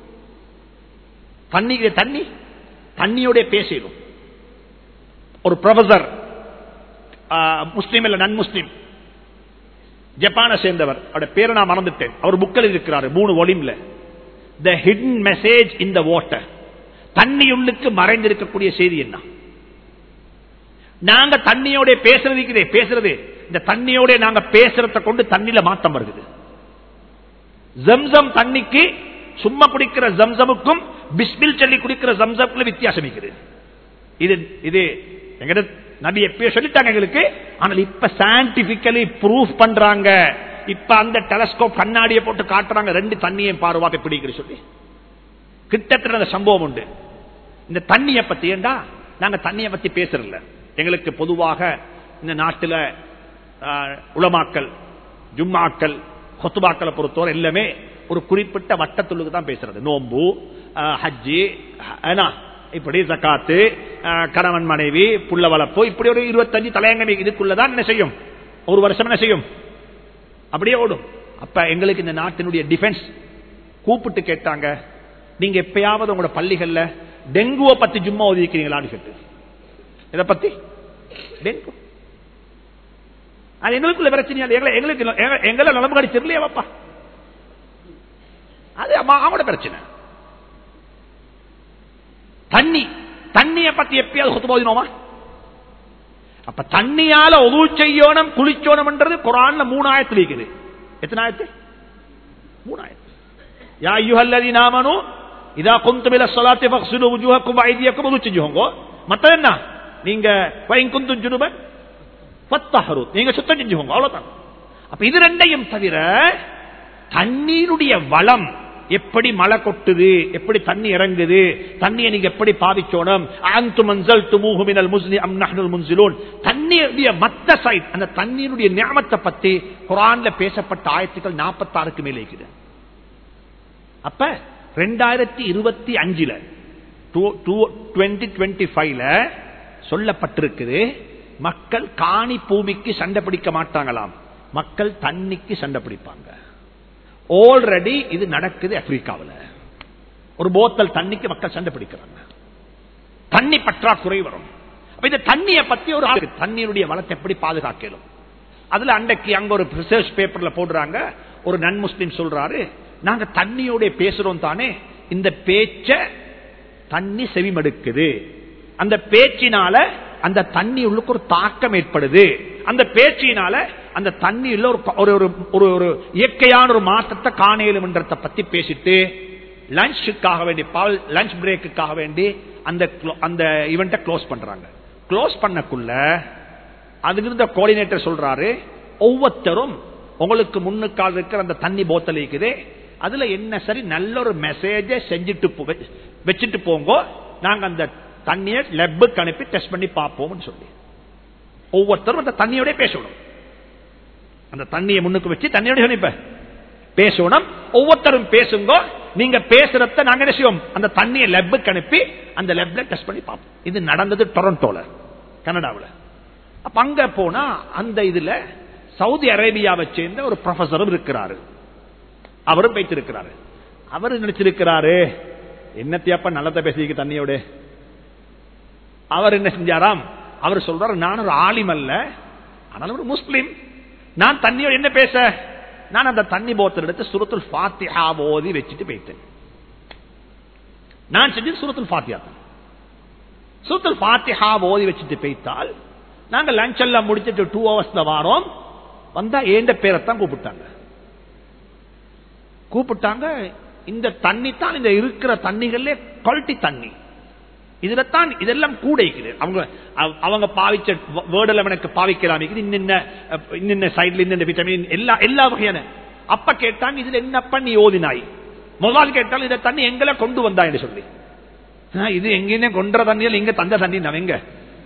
Speaker 1: தண்ணியோட பேசிடும். ஒரு ப்ரொஃபசர், முஸ்லீம் இல்ல நன் முஸ்லீம், ஜப்பானை சேர்ந்தவர், அவருடைய பேரை நான் மறந்துட்டேன். அவர் புக்கில் இருக்கிறாரு 3 வால்யூம்ல, the hidden message in the water. தண்ணியுள்ளுக்கு மறைந்திருக்கக்கூடிய செய்தி என்ன? நாங்க தண்ணியோட பேசுறது இந்த தண்ணியோட நாங்க பேசுறத கொண்டு தண்ணியில மாற்றம் வருது. ஜம்சம் தண்ணிக்கு சும்மா குடிக்கிற ஜம்சமுக்கும் பிஸ்மில் சொல்லி குடிக்கிற ஜம்சம்ல வித்தியாசம் இருக்குது. இது எங்க நபி எப்பயோ சொல்லிட்டாங்க எங்களுக்கு. ஆனால் இப்ப சயின்டிபிக்கலி ப்ரூஃப் பண்றாங்க. இப்ப அந்த டெலஸ்கோப் கண்ணாடியை போட்டு காட்டுறாங்க, 2 தண்ணியை பாருவாக்க பிடிக்கிற சொல்லி. கிட்டத்தட்ட அந்த சம்பவம் உண்டு. இந்த தண்ணியை பத்தி ஏண்டா நாங்க தண்ணியை பத்தி பேசுறதில்ல. எங்களுக்கு பொதுவாக இந்த நாட்டில் உலமாக்கள், ஜும்மாக்கள், கொத்துபாக்களை பொறுத்தவரை எல்லாமே ஒரு குறிப்பிட்ட வட்டத்துள்ளுக்கு தான் பேசுறது. நோம்பு, ஹஜ்ஜி, இப்படி ஜகாத்து, கணவன் மனைவி, புள்ள வளர்ப்பு, இப்படி ஒரு 25 தலையங்கம் இதுக்குள்ளதான் என்ன செய்யும், ஒரு வருஷம் என்ன செய்யும், அப்படியே ஓடும். அப்ப எங்களுக்கு இந்த நாட்டினுடைய டிஃபென்ஸ் கூப்பிட்டு கேட்டாங்க, நீங்க எப்பயாவது உங்களோட பள்ளிகள்ல டெங்குவை பத்தி ஜும்மா ஒதுக்கிறீங்களான்னு கேட்டு. இதை பத்தி டெங்கு அது எங்களுக்குள்ள பிரச்சனை, எங்களுக்கு எங்களை நலம்பு கடிச்சிடலையே வாப்பா, அது அவங்களோட பிரச்சனை. தண்ணியை பத்தி எப்பயாவது கொத்து போதினோமா? அப்ப தண்ணியால ஒது செய்யணும், குளிச்சோணும் குர்ஆன்ல 3 ஆயத்தில் இருக்குது. எத்தனை ஆயத்து? 3 ஆயத்து. யா அய்யுஹல்லதீன ஆமனூ இதா குன்தும் இலஸ் ஸலாத்தி ஃபக்ஸிலூ wujuhakum வ ஐதியக்கும் ஒது செஞ்சுங்க. மத்த என்ன, நீங்க வயின் குன்தும் ஜுனுபன் ஃபத்தஹரு, நீங்க சுத்தம் செஞ்சுங்க, அவ்வளவுதான். அப்ப இது ரெண்டையும் தவிர தண்ணீருடைய வளம், எப்படி மழை கொட்டுது, எப்படி தண்ணி இறங்குது, தண்ணியை நீங்க எப்படி பாவிச்சோணும், அன்தும் அன்ஸல்துமூஹு மினல் முஸ்னி அம் நஹ்னுல் முன்ஸிலூன், தண்ணீருடைய மத்த சைட், அந்த தண்ணீருடைய நியமத்தை பத்தி குர்ஆன்ல பேசப்பட்ட ஆயத்துக்கள் 46க்கு மேல இருக்குது. அப்ப 2025ல 2025ல சொல்லப்பட்டிருக்குது, மக்கள் காணி பூமிக்கு சண்டை பிடிக்க மாட்டாங்களாம், மக்கள் தண்ணிக்கு சண்டை பிடிப்பாங்க. ஆல்ரெடி இது நடக்குது ஆப்பிரிக்காவில். ஒரு போத்தல் தண்ணிக்கு மக்கள் சண்டை பிடிக்கிறாங்க, தண்ணி பற்றாக்குறை வரும். இந்த தண்ணியை பத்தி ஒரு தண்ணீருடைய வளத்தை எப்படி பாதுகாக்கலும், அதுல அன்றைக்கு அங்க ஒரு ரிசர்ச் பேப்பர்ல போடுறாங்க, ஒரு நன் முஸ்லிம் சொல்றாரு, நாங்க தண்ணியோட பேசுறோம் தானே, இந்த பேச்ச தண்ணி செவிமடுக்குது, அந்த பேச்சினால அந்த தண்ணி உள்ளுக்கு ஒரு தாக்கம் ஏற்படுது, அந்த பேச்சினால அந்த தண்ணியில் ஒரு இயற்கையான ஒரு மாற்றத்தை காணலும் என்றதை பத்தி பேசிட்டு லஞ்சுக்காக வேண்டி, லஞ்ச் பிரேக்குக்காக வேண்டி அந்த ஈவெண்ட்டை க்ளோஸ் பண்றாங்க. க்ளோஸ் பண்ணக்குள்ள அதுக்கு இருந்த கோஆர்டினேட்டர் சொல்றாரு, ஒவ்வொருத்தரும் உங்களுக்கு முன்னுக்கால் இருக்கிற அந்த தண்ணி போத்தல் இருக்குது, அதுல என்ன சரி நல்ல ஒரு மெசேஜ செஞ்சுட்டு வச்சுட்டு போங்க, நாங்க அந்த தண்ணியை லெப்புக்கு அனுப்பி டெஸ்ட் பண்ணி பார்ப்போம் சொல்லி ஒவ்வொருத்தரும் அந்த தண்ணியோட பேசணும். அந்த தண்ணியை முன்னுக்கு வச்சு தண்ணியோட பேசணும். ஒவ்வொருத்தரும் பேசுங்க, நீங்க பேசுறத நாங்க என்ன செய்வோம், அந்த தண்ணியை லெப்புக்கு அனுப்பி அந்த லெப்ல டெஸ்ட் பண்ணி பார்ப்போம். இது நடந்தது டொரண்டோல, கனடாவில். அப்ப அங்க போனா அந்த இதுல சவுதி அரேபியாவை சேர்ந்த ஒரு ப்ரொஃபஸரும் இருக்கிறாரு, அவரும் பேசிருக்கிறாரு. அவரு நினைச்சிருக்கிறாரு, என்னத்தையப்ப நல்லத பேசிக்க தண்ணியோட. அவர் என்ன செஞ்சாராம், அவர் சொல்றாரு, நான் ஒரு ஆலிம் அல்ல, ஆனால் ஒரு முஸ்லிம், நான் தண்ணியோட என்ன பேச, நான் அந்த தண்ணி போத்தல் எடுத்து சூரத்துல் ஃபாத்திஹா ஓதி வச்சுட்டு போயிட்டேன். நான் செஞ்சது சூரத்துல் ஃபாத்திஹா. சூரத்துல் ஃபாத்திஹா ஓதி வச்சுட்டு போய்த்தால் நாங்க லஞ்ச் எல்லாம் முடிச்சிட்டு 2 hours வாரோம், வந்தா ஏண்ட பேரைத்தான் கூப்பிட்டாங்க. கூப்பிட்டாங்க. இந்த தண்ணி தான் இந்த இருக்கிற தண்ணிகளே குவாலிட்டி தண்ணி, இதுல தான் இதெல்லாம் கூட இருக்குது. அவங்க பாவிச்ச வேர்டெல்லாம் எனக்கு பாவிக்கலாம், இன்ன சைட்ல இந்த விட்டமின் எல்லா வகையான. அப்ப கேட்டாங்க இதுல என்னப்ப நீ ஓதினாய்? முதல் கேட்டாலும் இதை தண்ணி எங்களை கொண்டு வந்தா என்று சொல்லி, இது எங்கேயுமே கொன்ற தண்ணியில் இங்க தந்த தண்ணி நான் எங்க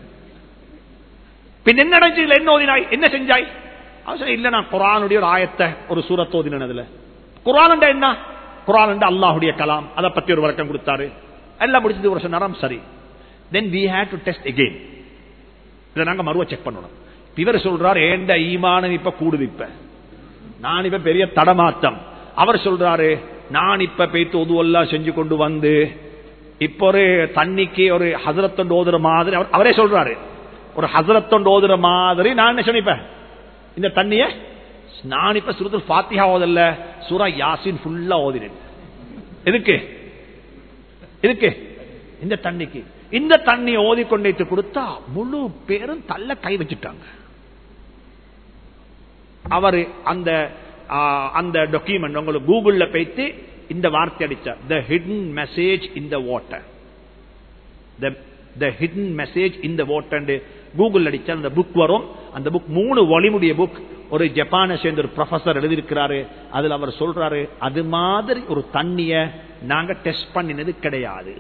Speaker 1: பின் என்ன நடந்துச்சு, இதுல என்ன ஓதினாய், என்ன செஞ்சாய்? அவசரம் இல்ல, நான் குர்ஆனுடைய ஒரு ஆயத்தை ஒரு சூரத் ஓதினதுல. குர்ஆன் என்ன? குர்ஆன் அல்லாஹ்வுடைய கலாம், அதை பத்தி ஒரு விளக்கம் கொடுத்தாரு. எல்லாம் முடிச்சது ஒரு சொன்னாராம் சரி. then we had to test again, இதை நாங்க மறுவ செக் பண்ணணும். இவர் சொல்றாரு ஏண்ட ஈமான் இப்ப கூடுது, இப்ப நான் இப்ப பெரிய தடமாத்தம். அவர் சொல்றாரு நான் இப்ப போய்த்து ஒதுவெல்லாம் செஞ்சு கொண்டு வந்து இப்ப ஒரு தண்ணிக்கு ஒரு ஹசரத்தொண்டு ஓதுற மாதிரி அவரே சொல்றாரு, ஒரு ஹசரத்தொண்டு ஓதுற மாதிரி நான் என்ன சொன்னிப்பேன் இந்த தண்ணிய. நான் இப்ப சூரத்துல் ஃபாத்திஹா ஓதல்ல, சூரா யாசின் ஃபுல்லா ஓதினேன். எதுக்கு? இந்த தண்ணிக்கு. இந்த தண்ணி ஓதிக்கொண்டே கொடுத்தா முழு பேரும் தள்ள கை வச்சுட்டாங்க. அவரு அந்த டாக்குமெண்ட் உங்களுக்கு கூகுள்ல போயிட்டு இந்த வார்த்தை அடிச்சா, the hidden message in the water, the hidden message in the water Google அடிச்சா அந்த புக் வரும். அந்த புக் 3 வால்யூமுடைய புக். ஒரு ஜப்பானை சேர்ந்த ஒரு ப்ரொஃபசர் எழுதியிருக்கிறாரு. அதுல அவர் சொல்றாரு அது மாதிரி ஒரு தண்ணிய நாங்க டெஸ்ட் பண்ணினது கிடையாது.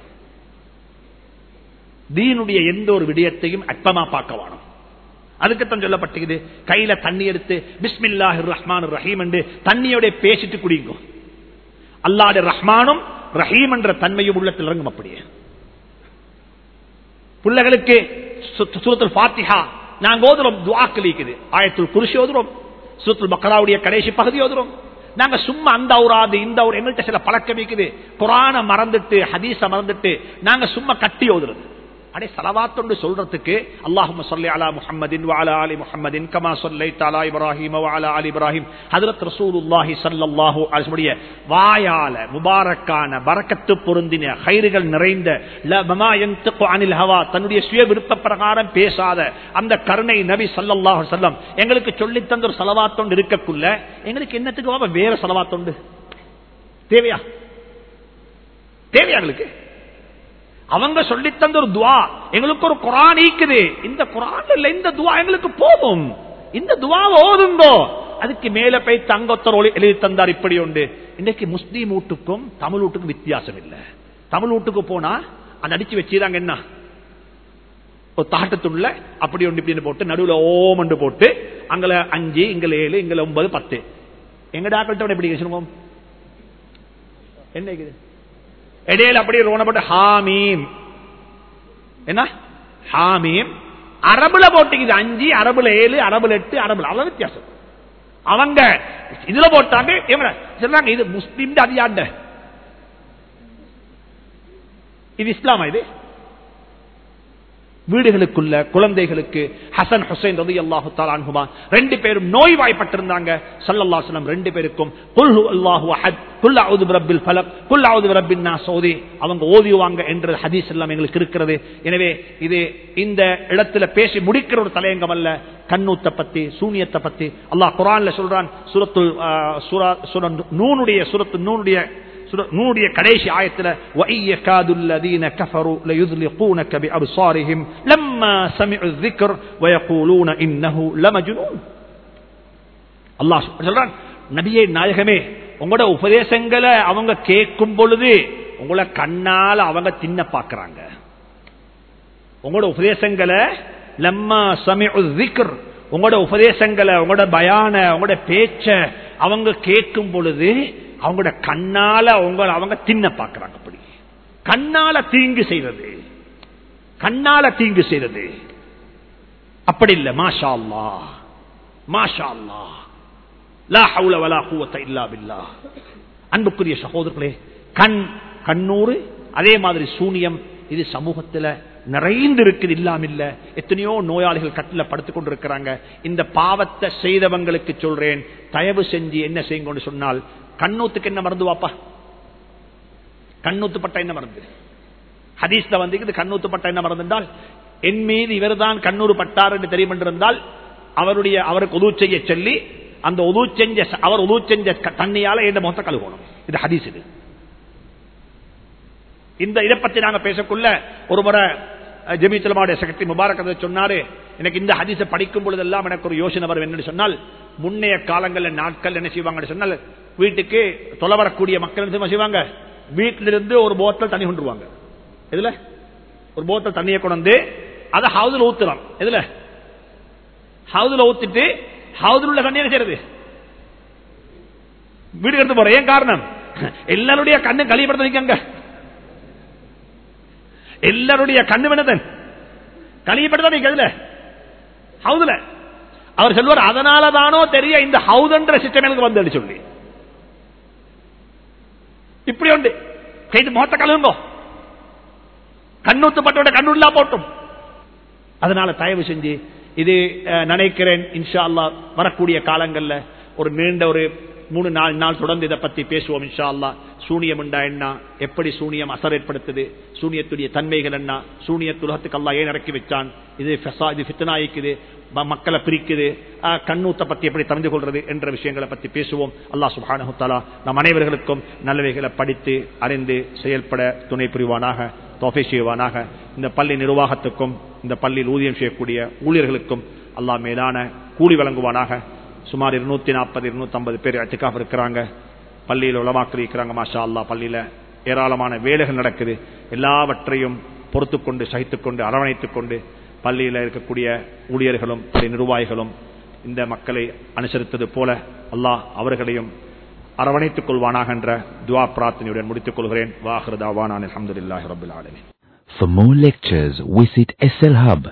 Speaker 1: தீனுடைய எந்த ஒரு விடயத்தையும் அற்பமா பார்க்க வேணும். அதுக்குத்தான் சொல்லப்பட்டிருக்குது, கையில தண்ணி எடுத்து பிஸ்மில்லாஹிர் ரஹ்மானிர் ரஹீம் என்று தண்ணியோட பேசிட்டு குடிங்க. அல்லாஹ்வுடைய ரஹ்மானும் ரஹீம் என்ற தன்மையும் உள்ளத்தில் இறங்கும். அப்படியே பிள்ளைகளுக்கு சூரத்துல் ஃபாத்திஹா நாங்க ஓதுறோம், துஆக்கள் இருக்குது. ஆயத்துல் குர்சி ஓதுறோம், சூரத்துல் பக்ராவுடைய கடைசி பகுதி ஓதுறோம். நாங்க சும்மா அந்த ஊராது இந்த ஊர், எங்கள்கிட்ட சில பழக்கம் இருக்குது. குர்ஆனை மறந்துட்டு ஹதீஸ மறந்துட்டு நாங்க சும்மா கட்டி ஓதுறது. அடே ஸலவாத் சொல்றதுக்கு அல்லாஹும்ம ஸல்லி அலா முஹம்மதின் வ அலா ஆலி முஹம்மதின் கமா ஸல்லைத அலா இப்ராஹீம வ அலா ஆலி இப்ராஹீம். ஹஜ்ரத் ரசூலுல்லாஹி ஸல்லல்லாஹு அலைஹி வஸல்லம் வாயால முபாரக்கான பரக்கத்து பொருந்தின கைர்கள் நிறைந்த லமா யன்தகு அனில் ஹவா, தன்னுடைய சுய விருப்ப பிரகாரம் பேசாத அந்த கருணை நபி ஸல்லல்லாஹு அலைஹி வஸல்லம் எங்களுக்கு சொல்லி தந்த ஒரு ஸலவாத் இருக்கக்குள்ள எங்களுக்கு என்னத்துக்கு வேற ஸலவாத் தேவையா? எங்களுக்கு அவங்க சொல்லி தந்த ஒரு துஆ, எங்களுக்கு ஒரு குர்ஆன் இருக்குது. இந்த குர்ஆன்ல இந்த துஆ எங்களுக்கு போதும். இந்த துஆவை ஓதுங்கோ. அதுக்கு மேல போய் தங்கத்தர் எழுதி தந்தார் இப்படி உண்டு. இன்னைக்கு முஸ்லீம் வீட்டுக்கும் தமிழ் வீட்டுக்கும் வித்தியாசம் இல்ல. தமிழ் வீட்டுக்கு போனா அந்த அடிச்சு வச்சுதாங்க என்ன ஒரு தாட்டத்துள்ள அப்படி ஒன்று இப்படின்னு போட்டு நடுவுல ஓம் என்று போட்டு அங்கல 5 இங்கல 7 இங்கல 9 10 எங்க டாக்டர் எப்படி சொல்லுவோம் என்ன இடையில அப்படியே ரோனப்பட்டு ஹாமீம். என்ன ஹாமீம் அரபுல போட்டிக்குது 5, அரபுல 7, அரபுல 8, அரபுல அவ்வளவு வித்தியாசம். அவங்க இதுல போட்டாங்க சொல்றாங்க இது முஸ்லிம் அதிகாண்ட, இது இஸ்லாமா? இது வீடுகளுக்குள்ள குழந்தைகளுக்கு ஹசன் ஹுசைன் ரலியல்லாஹு தஆலா அன்ஹுமா 2 பேரும் நோய்வாய்ப்பட்டிருந்தாங்க. ஸல்லல்லாஹு அலைஹி வஸல்லம் 2 பேருக்கும் குல் ஹுவல்லாஹு அஹத், குல் அஊது பிரப்பில் ஃபலக், குல் அஊது பிரப்பின் நாஸ் ஓதி அவங்க ஓதிவாங்க என்ற ஹதீஸ் எல்லாம் எங்களுக்கு இருக்கிறது. எனவே இது இந்த இடத்துல பேசி முடிக்கிற ஒரு தலையங்கம் அல்ல. கண்ணூத்தை பத்தி, சூனியத்தை பத்தி அல்லாஹ் குர்ஆன்ல சொல்றான். நூனுடைய கடைசி ஆயத்துல வஇயகாதுல் லதீன கஃபரு லயுஸ்லிகூனக பிஅப்சாரிஹிம் லம்மா சமிஉ الذிக்ர் வயகூலூன இன்னஹு லமஜ்னூன். அல்லாஹ் சொல்றான், நபியே நாயகமே, உங்களோட உபதேசங்களை அவங்க கேட்கும் பொழுது உங்களை கண்ணால அவங்க தின்ன பார்க்கறாங்க. உங்களோட உபதேசங்களை லம்மா சமிஉ الذிக்ர், உங்களோட உபதேசங்களை, உங்களோட பயான, உங்களோட பேச்ச அவங்க கேட்கும் பொழுது அவங்களோட கண்ணால அவங்க தின்ன பார்க்கறாங்க. அப்படி கண்ணால தீங்கு செய்யறது, கண்ணால தீங்கு செய்யறது அப்படி இல்ல. மாஷா அல்லாஹ், மாஷா அல்லாஹ், லா ஹவுல வலா குவத்த இல்லா பில்லாஹ். அன்புக்குரிய சகோதரர்களே, கண்ணூறு அதே மாதிரி சூனியம் இது சமூகத்துல நிறைந்து இருக்குது. இல்லாம இல்ல. எத்தனையோ நோயாளிகள் கட்டில படுத்துக் கொண்டிருக்கிறாங்க. இந்த பாவத்தை செய்தவங்களுக்கு சொல்றேன், தயவு செஞ்சு என்ன செய்யுங்க சொன்னால், கண்ணூத்துக்கு என்ன மருந்து வாப்பா? கண்ணூத்து பட்ட என்ன மருந்து? ஹதீஸ்ல வந்து கண்ணூத்து பட்ட என்ன மருந்து என்றால், என் மீது இவர் தான் கண்ணூறு பட்டார் என்று தெரியும் என்றிருந்தால் அவருக்கு உது செய்ய சொல்லி அந்த அவர் உது செஞ்ச தண்ணியால என் முகத்தை கழுவணும். இது ஹதீஸ். இது இந்த இதை பத்தி நாங்க பேசக்குள்ள ஒரு முறை ஜமீத்துலமாவுடைய செக்ரட்டரி முபாரக் சொன்னாரு, எனக்கு இந்த ஹதீஸை படிக்கும் பொழுதெல்லாம் எனக்கு ஒரு யோசனை வரும். என்னன்னு சொன்னால், முன்னைய காலங்களில் நாட்கள் என்ன செய்வாங்க சொன்னால், வீட்டுக்கு தொலை வரக்கூடிய மக்கள் என்ன செய்வாங்க, வீட்டிலிருந்து ஒரு போத்தல் தண்ணி கொண்டுருவாங்க. இதுல ஒரு போத்தல் தண்ணியை கொண்டு அதை ஹவுதுல ஊத்துறான். இதுல ஹவுதுல ஊத்திட்டு ஹவுதுல உள்ள தண்ணி என்ன செய்யறது, வீடு எடுத்து போற. ஏன் காரணம், எல்லாருடைய கண்ணு கழிவுபடுத்த, எல்லாருடைய கண்ணு வேணதன் கழிவுபடுத்த ஹவுதுல. அவர் சொல்வார், அதனாலதானோ தெரிய இந்த ஹவுதுன்ற சிஸ்டம் எனக்கு வந்து சொல்லி இப்படி உண்டு. கைது மொத்த கழுவுங்கோ, கண்ணூத்துப்பட்டோட கண்ணுள்ளா போட்டும். அதனால தயவு செஞ்சு இது நினைக்கிறேன், இன்ஷா அல்லாஹ் வரக்கூடிய காலங்கள்ல ஒரு நீண்ட ஒரு 3-4 நாள் தொடர்ந்து இதை பத்தி பேசுவோம் இன்ஷா அல்லாஹ். சூனியம் என்ன, எப்படி சூனியம் அசர் ஏற்படுத்துது, சூனியத்துடைய தன்மைகள் என்ன, சூனியத் உலகத்துக்கு அல்லாஹ் ஏன் இறக்கி வச்சான், இது ஃபித்னாயிக்குது, மக்களை பிரிக்குது, கண்ணூத்தை பத்தி எப்படி தெரிந்து கொள்றது என்ற விஷயங்களை பத்தி பேசுவோம். அல்லாஹ் சுப்ஹானஹு தஆலா நம் அனைவர்களுக்கும் நல்லவைகளை படித்து அறிந்து செயல்பட துணை புரிவானாக, தௌஃபீக் செய்வானாக. இந்த பள்ளி நிர்வாகத்துக்கும் இந்த பள்ளியில் ஊதியம் செய்யக்கூடிய ஊழியர்களுக்கும் அல்லாஹ் மேலான கூலி வழங்குவானாக. சுமார் 240-250 பேர் இஅ்திகாஃப் இருக்கிறாங்க. பள்ளியில் உலமாக்கள் இருக்கிறாங்க. மாஷா அல்லாஹ் பள்ளியில ஏராளமான வேலைகள் நடக்குது. எல்லாவற்றையும் பொறுத்துக்கொண்டு சகித்துக்கொண்டு அரவணைத்துக் கொண்டு பள்ளியில் இருக்கக்கூடிய ஊழியர்களும் நிர்வாகிகளும் இந்த மக்களை அனுசரித்தது போல அல்லாஹ் அவர்களையும் அரவணைத்துக் கொள்வானாக என்ற துஆ பிரார்த்தனையுடன் முடித்துக் கொள்கிறேன். வா ஆகிரு தஅவானா அல்ஹம்துலில்லாஹி ரப்பில் ஆலமீன்.
Speaker 2: For more lectures, visit SL Hub.